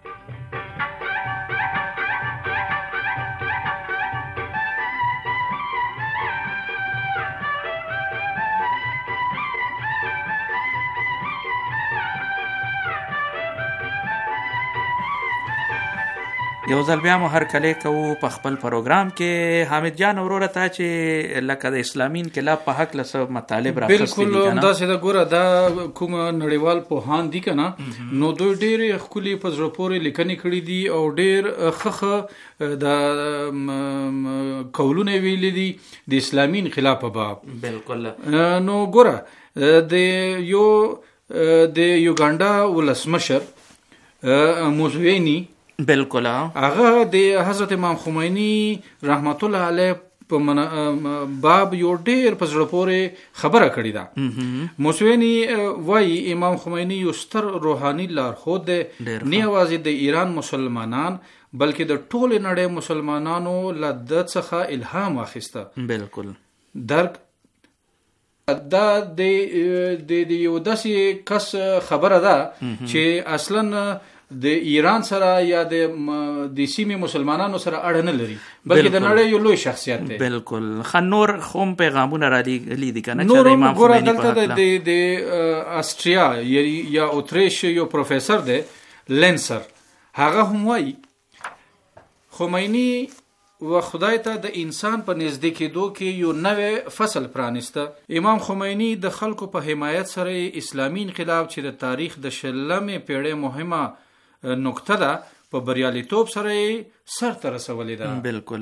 یو ځل بیا مو هر کله کوو په خپل پروګرام کې. حامد جان وروره ته چې لکه د اسلامي انقلاب په حق لسه مطالب راخستې دي کنه. بالکل دا سیده ګوره دا کوم نړیوال پوهان دي کنه، نو دوی ډېر خولي په زړه پورې لیکنې کړې دي او ډېر خخه د قولونه ویلي دي د اسلامي انقلاب په باب. بالکل. نو ګوره د یو د یوګانډا ولسمشر موسوینی بالکل هغه د حضرت امام خمینی رحمت الله علیه په باب یو ډیر په زړه پورې خبره کړې ده. موسوینی وایي امام خمینی یو ستر روحاني لارښود دی، نه یوازې د ایران مسلمانان بلکې د ټولې نړۍ مسلمانانو له ده څخه الهام واخیسته. بالکل. درک دا د یو داسې کس خبره ده چې اصلا د ایران سره یا د د سیمې مسلمانانو سره اړه نه لري، بلکې د نړۍ یو لوی شخصیت دی. بالکل. خنور خوم پیغامونه را لیدي کنه چې د امام خمینی په حق د د استریا یا اتریش یو پروفیسور دی لینسر، هغه هم وایي خمینی و خدای ته د انسان په نزدې کېدو کې یو نوې فصل پرانسته. امام خمینی د خلکو په حمایت سره اسلامي انقلاب چې د تاریخ د شلمې پیړۍ مهمه نقطه ده په بریالیتوب سره سر ته رسولې ده. بالکل.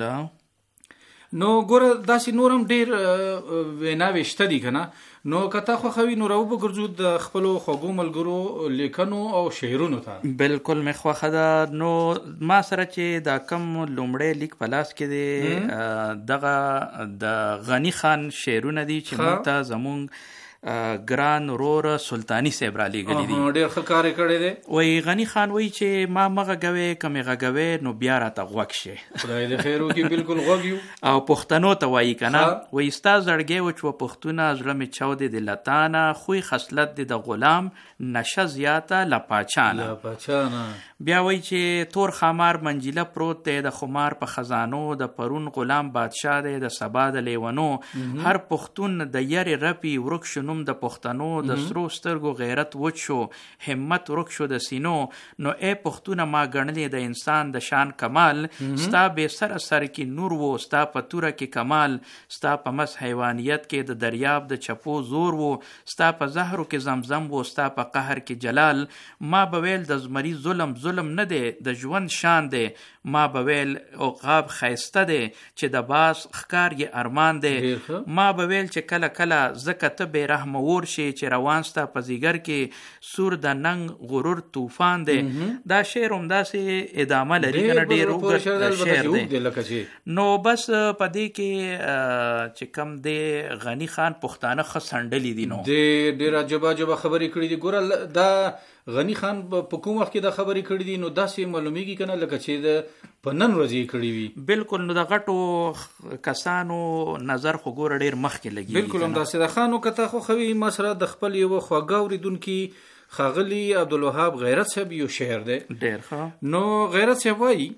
نو ګوره داسې نور هم ډېر ویناوې شته دي که نه، نو که تا خوښوي نو راوبګرځو د خپلو خوږو ملګرو لیکنو او شعرونو ته. بالکل مې خوښه ده. نو ما سره چې دا کم لومړی لیک په لاس کې دی دغه د غني خان شعرونه دي چې موږ ته زمونږ ګران رور سلطانی صاحب را لیږلي دي. ډېر ښه کار یې کړی دی. وایي غني خان وایي چې ما مه غږوې که مې غږوې نو بیا راته غوږ شي. خدای دې خیر وکړي. بالکل غوږ یو. او پښتنو ته وایي که نه، وایي ستا زړګی و چې و پښتونه زړه مې چاودې د لتانه، خوی خصلت دې د غلام نشه زیاته له پاچانه. له پاچانه. بیا وایي چې تور خامار منجیله پروت دی د خمار په خزانو، د پرون غلام بادشاه دی د سبا د لیونو، هر پښتون د یرې رپي ورک شو نوم د پښتنو، د سرو سترګو غیرت وچ شو همت ورک شو د سینو. نو ای پښتونه ما ګڼلې د انسان د شان کمال، ستا بې سره سر کې نور وو ستا په توره کې کمال، ستا په مس حیوانیت کې د دریاب د چپو زور وو، ستا په زهرو کې زمزم وو ستا په قهر کې جلال. ما به ویل د زمري ظلم ظلم نه دی د ژوند شان دی، ما به ویل عقاب ښایسته دی چې د باز ښکار یې ارمان دی. ما به ویل چې کله کله ځکه ته بې رحمه اور شي چې روان ستا په ځیګر کې سور د ننګ غرور طوفان دی. دا شعر همداسې ادامه لري کنه، ډېر اوږد شعر دی. نو بس په دې کې چې کم دی غني خان پښتانه ښه سنډلي دي. نو ډېر عجبه عجبه خبرې کړي دي. ګوره دا غني خان په کوم وخت کې دا خبرې کړي دي نو داسې معلومیږي کنه لکه چې د په نن ورځ یې کړي وي. بالکل. نو د غټو کسانو نظر خو ګوره ډېر مخکې لګي. بالکل همداسې ده. خانو که تا خوښوي ما سره د خپل یو خواږه اورېدونکي ښاغلي عبدالوهاب غیرت صاحب یو شعر دی. ډېر ښه. نو غیرت صاحب وایي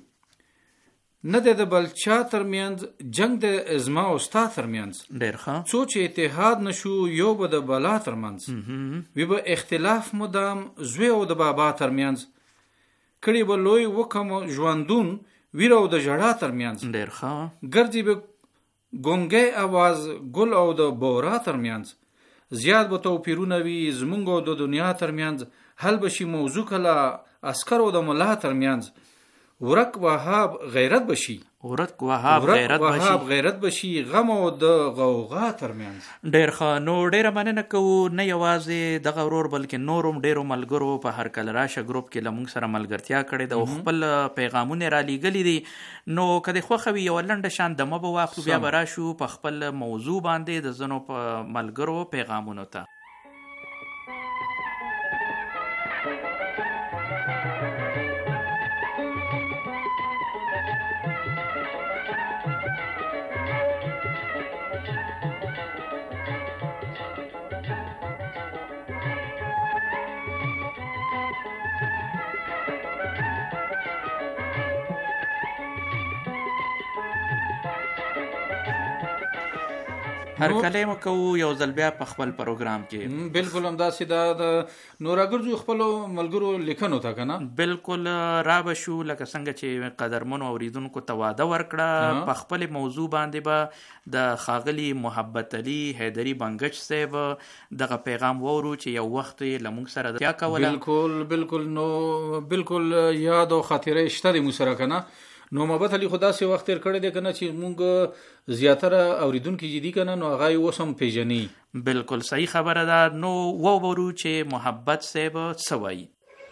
نه دی د بل چا ترمنځ جنگ د زما او ستا ترمنځ، ډېر ښه. څو چې اتحاد نشو یو به د بلا ترمنځ، وی به اختلاف مدام زوی او د بابا ترمنځ، کړي به لوی وکم ژوندون ویر او د ژړا ترمنځ. ډېر ښه. ګرځي به ګونګی اواز ګل او د بورا ترمنځ، زیات به توپیرونه وي زمونږ او د دنیا ترمنځ، حل به شي موضوع کله عسکر او د ملا ترمنځ، ورک وهاب غیرت بشي ورک وهاب غیرت بشي وهاب غیرت بشي غم او د غوغا ترمنځ. ډیر ښه. نو ډیره مننه کوو نه یوازې دغه ورور بلکې نورم ډیرو ملګرو په هر کله راشه ګروپ کې لمونږ سره ملګرتیا کړې ده او خپل پیغامونه را لیږلي دي. نو کله خوښه وي یو لنډه شان دمه به واخلو بیا به راشو په خپل موضوع باندې د ځینو په ملګرو پیغامونو ته. هر کله مو کوو یو ځل بیا په خپل پروګرام کې. بالکل همداسې دا د نوراګرځو خپلو ملګرو لیکنو ته کنه بالکل را بشو لکه څنګه چې قدرمنو اوریدونکو ته واده ورکړه په خپل موضوع باندې به د خاغلی محبت علي حیدری بنګچ صاحب دغه پیغام وورو چې یو وخت لمونږ سره د تیا کوله. بالکل بالکل نو بالکل یاد او خاطره شته د مو سره کنه. نو محبت علي خدا سي وخت تیر کړی دی کنه چې مونږ زیاتره اوریدونکو جدي کنه نو هغه وسم پیژني. بالکل صحیح خبره ده. نو و ورو چې محبت صاحب سوي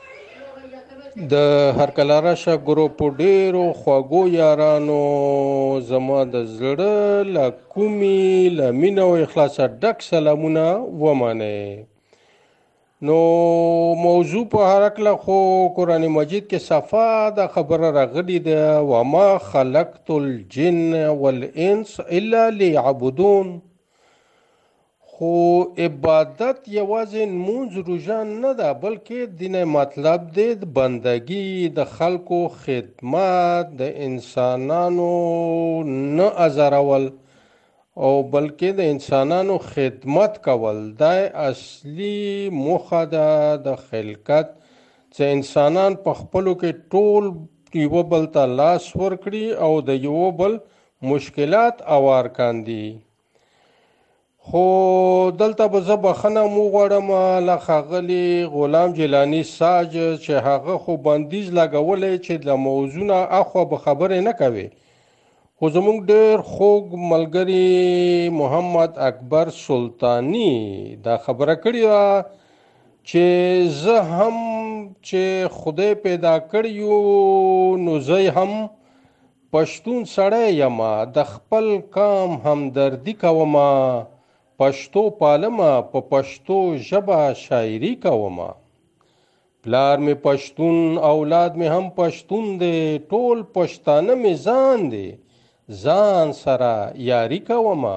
د هر کله راشه ګروپ ډیرو خواږو یارانو زما د زړه لا کومي لا مینه او اخلاص ډک سلامونه ومنه. نو موضوع په حرکله خو قرآن مجید کې صفا د خبره راغلی ده وما خلقت الجن والانس الا ليعبدون. خو عبادت یوازې مونځ روژان نه ده بلکې دینه مطلب دی د بندگی د خلکو خدمت د انسانانو نه ازارول او بلکې د انسانانو خدمت کول دا اصلي موخه ده د خلقت چې انسانان په خپلو کې ټول یو بل ته لاس ورکړي او د یو بل مشکلات اوار کاندي. خو دلته به زه بخښنه مو غواړم له ښاغلي غلام جیلاني ساج چې هغه خو بندیز لګولی چې د موضوع نه اخوا به خبرې نه کوي. خو زمونږ ډېر خوږ ملګري محمد اکبر سلطانی دا خبره کړې وه چې زه هم چې خدای پیدا کړی نو زه هم پښتون سړی یم د خپل قام همدردي کوم پښتو پالمه په پښتو ژبه شاعري کوم. پلار مې پښتون اولاد مې هم پښتون دی ټول پښتانه مې ځان دی ځان سره یاری کومه.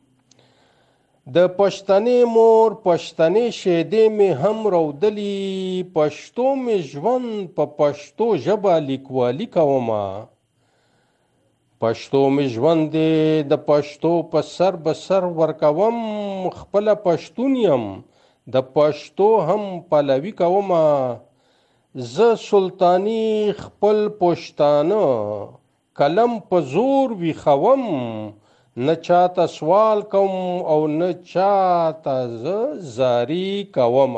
د پښتنې مور پښتنې شیدې مې هم رودلی پښتو مې ژوند په پښتو ژبه لیکوالي کومه. پښتو مې ژوند دی د پښتو په سر به سر ورکوم خپله پښتون یم د پښتو هم پلوي کومه. زه سلطانی خپل پښتانه کلم په زور ویښوم نه چاته سوال کوم او نه چاته زه زاری کوم.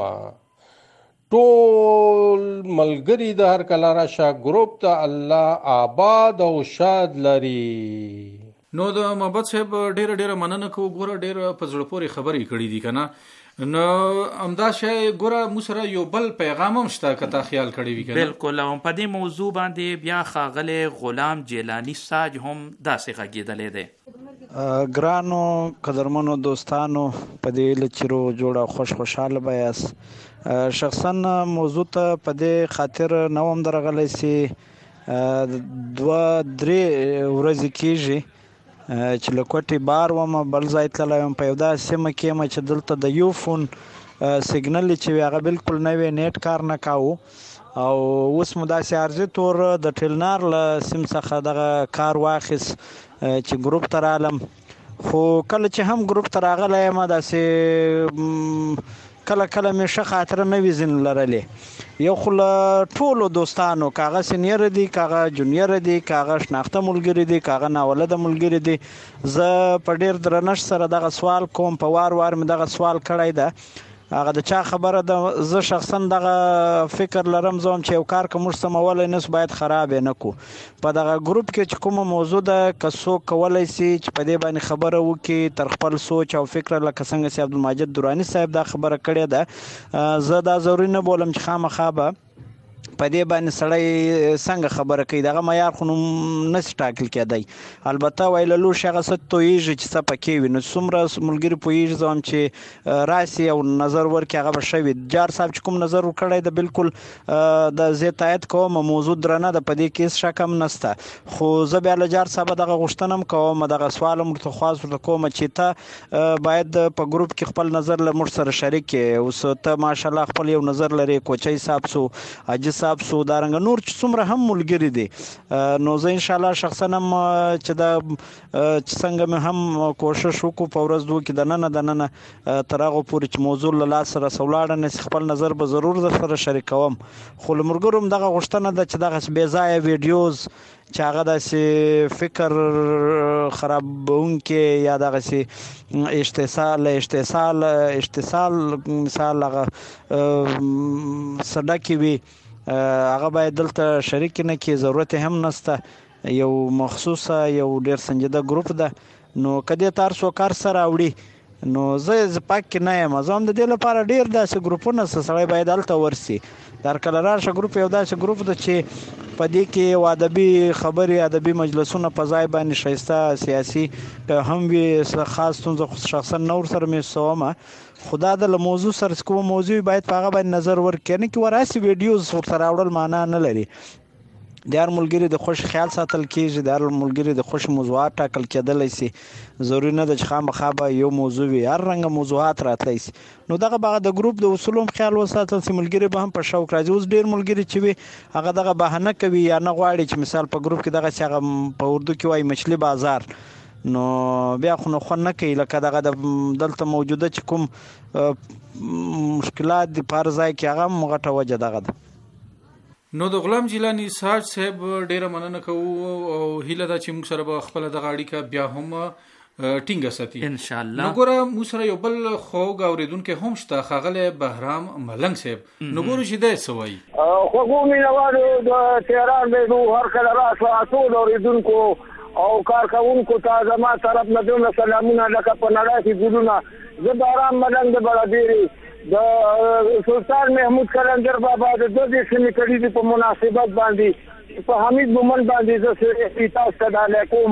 ټول ملګري د هر کله راشه ګروپ ته الله آباد او شاد لري. نو د محبت صاحب ډیره ډیره مننه کوو. ګوره ډیره په زړه پورې خبرې کړې دي کنه. نو امدا شی ګوره مو سره یو بل پیغام هم شته که تا خیال کړی وي کنه. بالکل. او په دې موضوع باندې بیا ښاغلی غلام جیلانی ساج هم داسې غږېدلی دی. ګرانو قدرمنو دوستانو په دې لچرو جوړه خوش خوشحاله به یاست. شخصا موضوع ته په دې خاطر نه وم درغلی چې دوه درې ورځې کېږي چې له کوټې بار وم بل ځای تللی وم په یو داسې سیمه کې یم چې دلته د یو فون سیګنل چې وي هغه بالکل نه وی نیټ کار نه کاوه او اوس مو داسې عرضي تور د ټیلنار له سیم څخه دغه کار واخیست چې ګروپ ته رالم. خو کله چې هم ګروپ ته راغلی یم داسې کله کله مې ښه خاطره نه وي ځینې لرلې. یو خو له ټولو دوستانو که هغه سینیر دي که هغه جونیر دي که هغه شناخته ملګري دي که هغه ناولده ملګري دي زه په ډېر درنښت سره دغه سوال کوم. په وار وار مې دغه سوال کړی ده هغه د چا خبره ده. زه شخصا دغه فکر لرم زوم چې یو کار که موږ سمولی نس باید خراب یې نه کړو. په دغه ګروپ کې چې کومه موضوع ده که څوک کولی سي چې په دې باندې خبره وکړي تر خپل سوچ او فکر لکه څنګه چې عبدالمجید دراني صاحب دا خبره کړې ده، زه دا ضروري نه بولم چې خامخا به په دې باندې سړی څنګه خبره کوي دغه معیار خو نشي ټاکل کېدی. البته وایي له لور شي هغه څه تویېږي چې څه پکې وي، نو څومره ملګري پوهېږي زه هم چې راسي او نظر ورکړي هغه به ښه وي. جار صاحب چې کوم نظر ورکړی ده بالکل د زه تایید کوم، موضوع درنه ده، په دې کې هېڅ شک هم نشته. خو زه بیا له جار صاحبه دغه غوښتنه هم کوم، دغه سوال هم ورته خواست ورته کوم چې ته باید په ګروپ کې خپل نظر له موږ سره شریک کړې. اوس ته ماشاءالله خپل یو نظر لرې، کوچی صاحب سو، حاجي صاحب سو، دارنګه نور چې څومره هم ملګري دي، نو زه انشاءالله شخصا هم چې دا چې څنګه مې هم کوشش وکړو په ورځ دوه کې دننه دننه تر هغه پورې چې موضوع له لاس سره ولاړه نه شي خپل نظر به ضرور در سره شریکوم. خو له ملګرو هم دغه غوښتنه ده چې دغسې بې ځایه ویډیوز چې هغه داسې فکر خرابونکې یا دغسې اشتعال اشتعال اشتعال مثال هغه سډکې وي هغه باید دلته شریک نه کړي، ضرورت هم نشته. یو مخصوصه یو ډېر سنجیده ګروپ ده، نو که دې ته هر څوک هر څه راوړي نو زه پاک کې نه یم. زه هم د دې لپاره ډېر داسې ګروپونه شته سړی باید هلته ورسي. د هرکله راشه ګروپ یو داسې ګروپ ده چې په دې کې یو ادبي خبرې ادبي مجلسونه په ځای باندې ښایسته سیاسي هم وي. خاص ستونزه خو شخصا نه ورسره محسوسومه، خو دا د له موضوع سره چې کومه موضوع باید په هغه باندې نظر ورکړي، نه کې وراسي ویډیوز ورته راوړل معنا نه لري. د هر ملګري د خوش خیال ساتل کېږي، د هر ملګري د خوش موضوعات ټاکل کېدلی سي. ضروري نه ده چې خامخا به یو موضوع وي، هر رنګه موضوعات راتلی سي. نو دغه به د ګروپ د اصولو هم خیال وساتل سي، ملګري به هم په شوق راځي. اوس ډېر ملګري چې وي هغه دغه بهانه کوي یا نه غواړي چې مثال په ګروپ کې دغسې هغه په اردو کې وایي مچھلی بازار، نو بیا خو نو خوند نه کوي. لکه دغه د دلته موجوده چې کوم مشکلات دي په هر ځای کې هغه هم غټه وجه دغه ده. نو د غلام جیلانی ساج صاحب ډیره مننه کوو او هیله ده چې موږ سره به خپل دغه اړیکه بیا هم ټینګه ساتي ان شاء الله. نو ګوره موږ سره یو بل خوږ اوریدونکی هم شته، ښاغلی بهرام ملنګ صاحب. نو ګورو چې دی څه وایي. خوږو مینوالو د تهران بیدو هر کله راسه ټول اوریدونکو او کارکوونکو ته زما طرف نه دومره سلامونه لکه په نړۍ کې ګلونه. زه بهرام ملنګ د بړادېرې د سلطان محمود کلندر بابا د دوه دیرشمې کلي په مناسبت باندې په حمید مومند باندې زه تاسو ته ډالۍ کوم.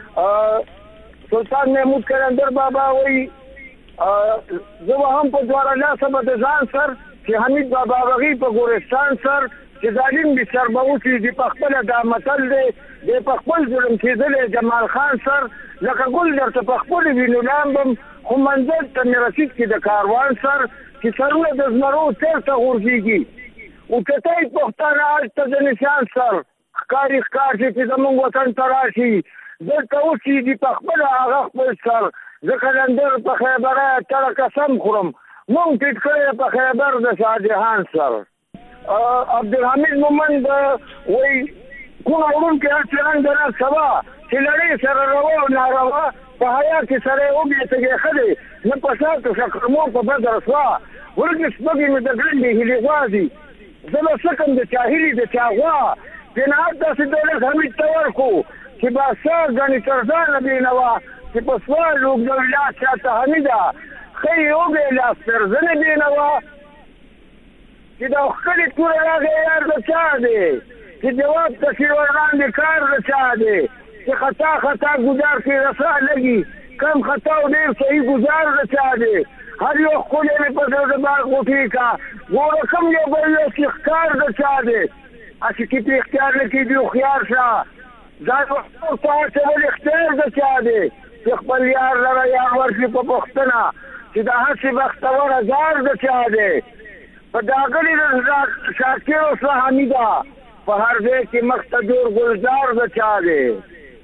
سلطان محمود کلندر بابا وایي زه به هم په دواړه لاسه به د ځان سر چې حمید بابا بغي په ګورستان سر چې ظالم به سر به وکړي د پخپله دا متل دی د پخپل ظلم کېدلی جمال خان سر لکه ګل درته پخپلې وینو لامبم خو منزل ته مې رسید کې د کاروان سر چې سرونه د زمرو تېرته غورځېږي او کتی پښتانه هلته د نشان سر ښکاري ښکار چې چې زمونږ وطن ته راشي دلته اوسېږي پخپله هغه خپل سر. زه کلندر په خیبره تړه قسم خورم مونږ ټیټ کړی په خیبر د شاهجهان سر. عبدالحمید مومند وایي کومه وړونکې هر څرنګ د راز سبا چې لړۍ سره روا او ناروا په حیا کې سره یې وبېتګې ښه دی نه په شاته شکرمور په بد رسوا ورګې سپږې مې د ګرنډې هیلې غوازي زه به څه کم د چا هیلې د چا غوا جنایت داسې دولت حمید ته ورکړو چې بادشاه ګڼې تر ځانه بېنوا چې په سوال اوږدوي لاس چاته حمیده ښه یې وبې لاس تر ځنې بېنوا چې دا ښکلې توره راغی یار د چا دی چې جواب تشې ورغاندې کار د چا دی چې خطا خطا ګزار کې رسا لګي کم خطا او ډېر صحیح ګزار د چا دی هر یو ښکلی مې په زړه د باغ غوټې کا ګوره کم یو بل یو چې ښکار د چا دی هسې چې پې اختیار نه کېږي هوښیار شه ځان ورته اچول اختیار د چا دی چې خپل یار لره یار ورکړي په پوښتنه چې دا هسې بختور هزار د چا دی په داغلي د شاکر اوسه حمیده په هر ځای کې مخ ته جوړ ګلزار د چا دی.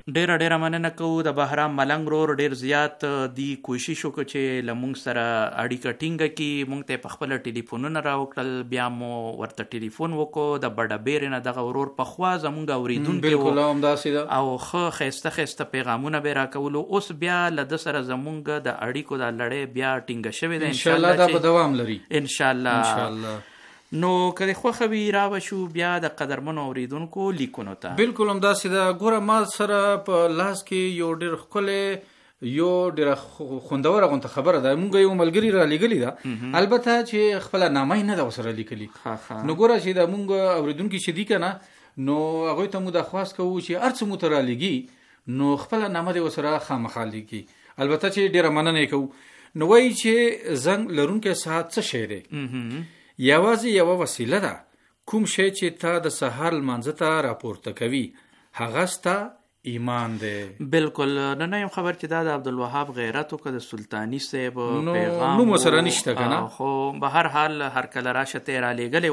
ډیره ډیره مننه کوو د بهرام ملنګ رور ډیر زیات دی کوشش وکړو چې لمونږ سره اړیکه ټینګه کړي. موږ ته په خپل ټلیفونونه راوکړل، بیا مو ورته ټلیفون وکړو د بډبیر نه دغه ورور په خوا زمونږ اوریدونکي بالکل همداسې ده او ښه ښایسته ښایسته پیغامونه به راکولو. اوس بیا له ده سره زمونږ د اړیکو د لړۍ بیا ټینګه شوې ده، انشاءالله دا به دوام لري انشاءالله انشاءالله. نو که د خوښه وي راوشو بیا د قدرمنو اوریدونکو لیکونو ته. بالکل همداسې ده. ګوره ما سره په لاس کې یو ډېر ښکلی یو ډېره خوندوره غونته خبره ده. مونږ یو ملګري را لیږلې ده، البته چې خپله نامه یې نه ده ورسره لیکلي. نو ګوره چې د مونږ اوریدونکي چې دي که نه، نو هغوی ته مو درخواست کوو چې هر څه مو ته را لیږي نو خپله نامه دې ورسره خامخا لیکي. البته چې ډېره مننه یې کوو. نو وایي چې زنګ لرونکی ساعت څه شی دی؟ یوازې یوه وسیله ده. کوم شی چې تا د سهار لمانځه ته راپورته کوي هغه ستا ایمان دی. بالکل. نه نه یم خبر چې دا د عبدالوهاب غیرت و که د سلطانی صاحب پیغام نوم ورسره نشته که نه، خو به هر حال هر کله راشه ته یې رالیږلی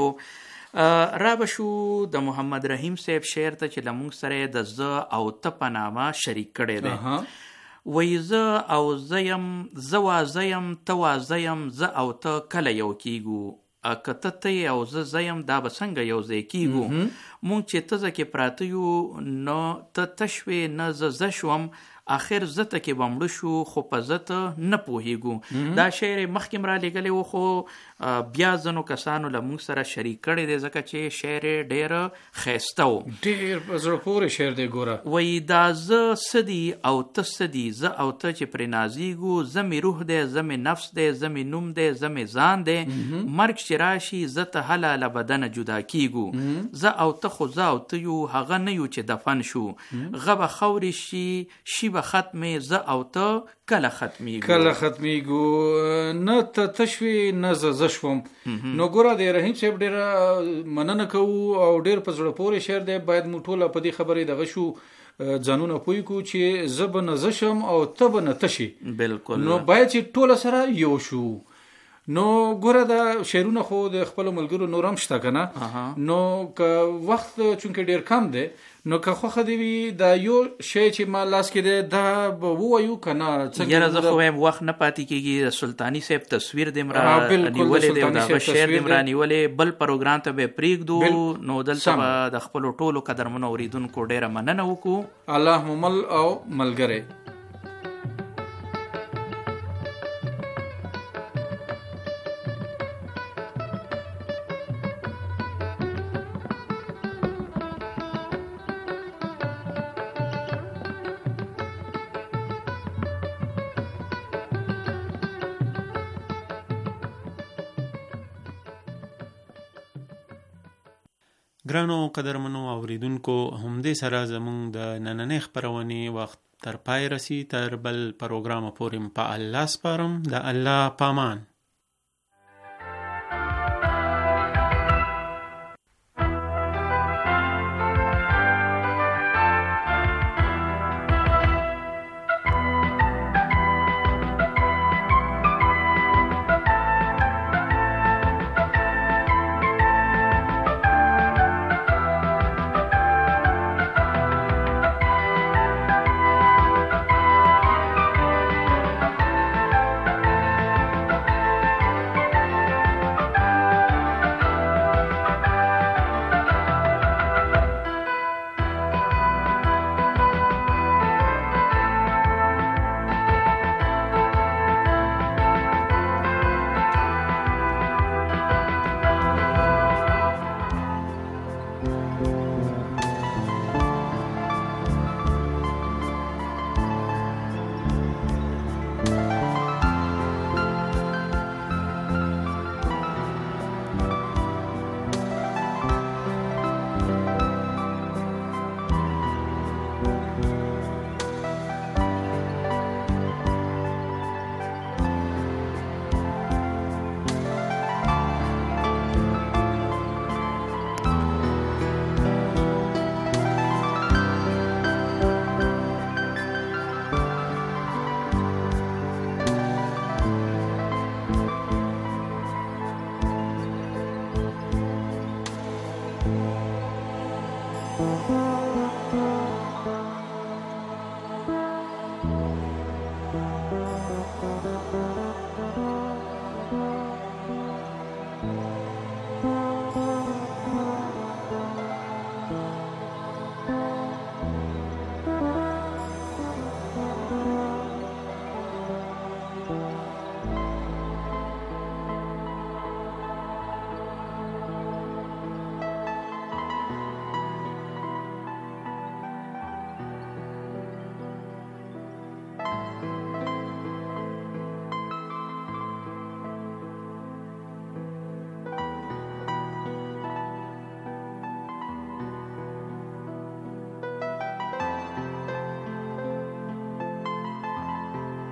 و. را به شو د محمد رحیم صاحب شعر ته چې لمونږ سره د زه او ته په نامه شریک کړی دی. وی زه او زه یم، زه وازه یم ته وازه یم، زه او ته کله یو کیږو، که ته ته او زه زه یم دا به څنګه یو ځای کیږو. مونږ چې ته زه کې پراته یو نو ته ته شوې نه زه زه شوم، آخر زه ته کې به مړه شو خو په زه ته نه پوهېږو. دا شعر یې مخکې م رالیږلی و خو بیا ځینو کسانو له مونږ سره شریک کړی دی ځکه چې شعر یې ډېره ښایسته و، ډېر په زړه پورې شعر دی. ګوره وایي دا زه څه دي او ته څه دي، زه او ته چې پرې نازېږو، زه مې روح دی زه مې نفس دی زه مې نوم دی زه مې ځان دی، مرګ چې راشي زه ته هله له بدنه جدا کیږو، زه او ته خو زه او ته یو هغه نه یو چې دفن شو، غبه خورې شي شي به ختمې، زه او ته کله ختمیږو کله ختمیږو، نه ته تشوي نه زه زه شوم. نو ګوره د رحیم صاحب ډېره مننه کوو او ډېر په زړه پورې شعر دی. باید مو ټوله په دې خبرې دغه شو ځانونه پوه کړو چې زه به نه زه شم او ته به نه ته شي. بالکل. نو باید چې ټوله سره یو شو. نو ګوره دا شعرونه خو د خپلو ملګرو نور هم شته که نه، نو که وخت چونکې ډېر کم دی نو که خوښه دې وي دا یو شی چې ما لاس کې دی دا به ووایو که نه؟ یاره زه خو وایم وخت نه پاتې کېږي. د سلطاني صاحب تصویر دې م رانیولی دی او د هغه شعر دې م رانیولی، بل پروګرام ته به یې پرېږدو. نو دلته به د خپلو ټولو قدرمنو اورېدونکو ډېره مننه وکړو. الله مو مل او ملګری. ګرانو قدرمنو اوریدونکو، همدې سره زموږ د نننۍ خپرونې وخت تر پای رسی. تر بل پروګرام پورې په الله سپارم. د الله پامان.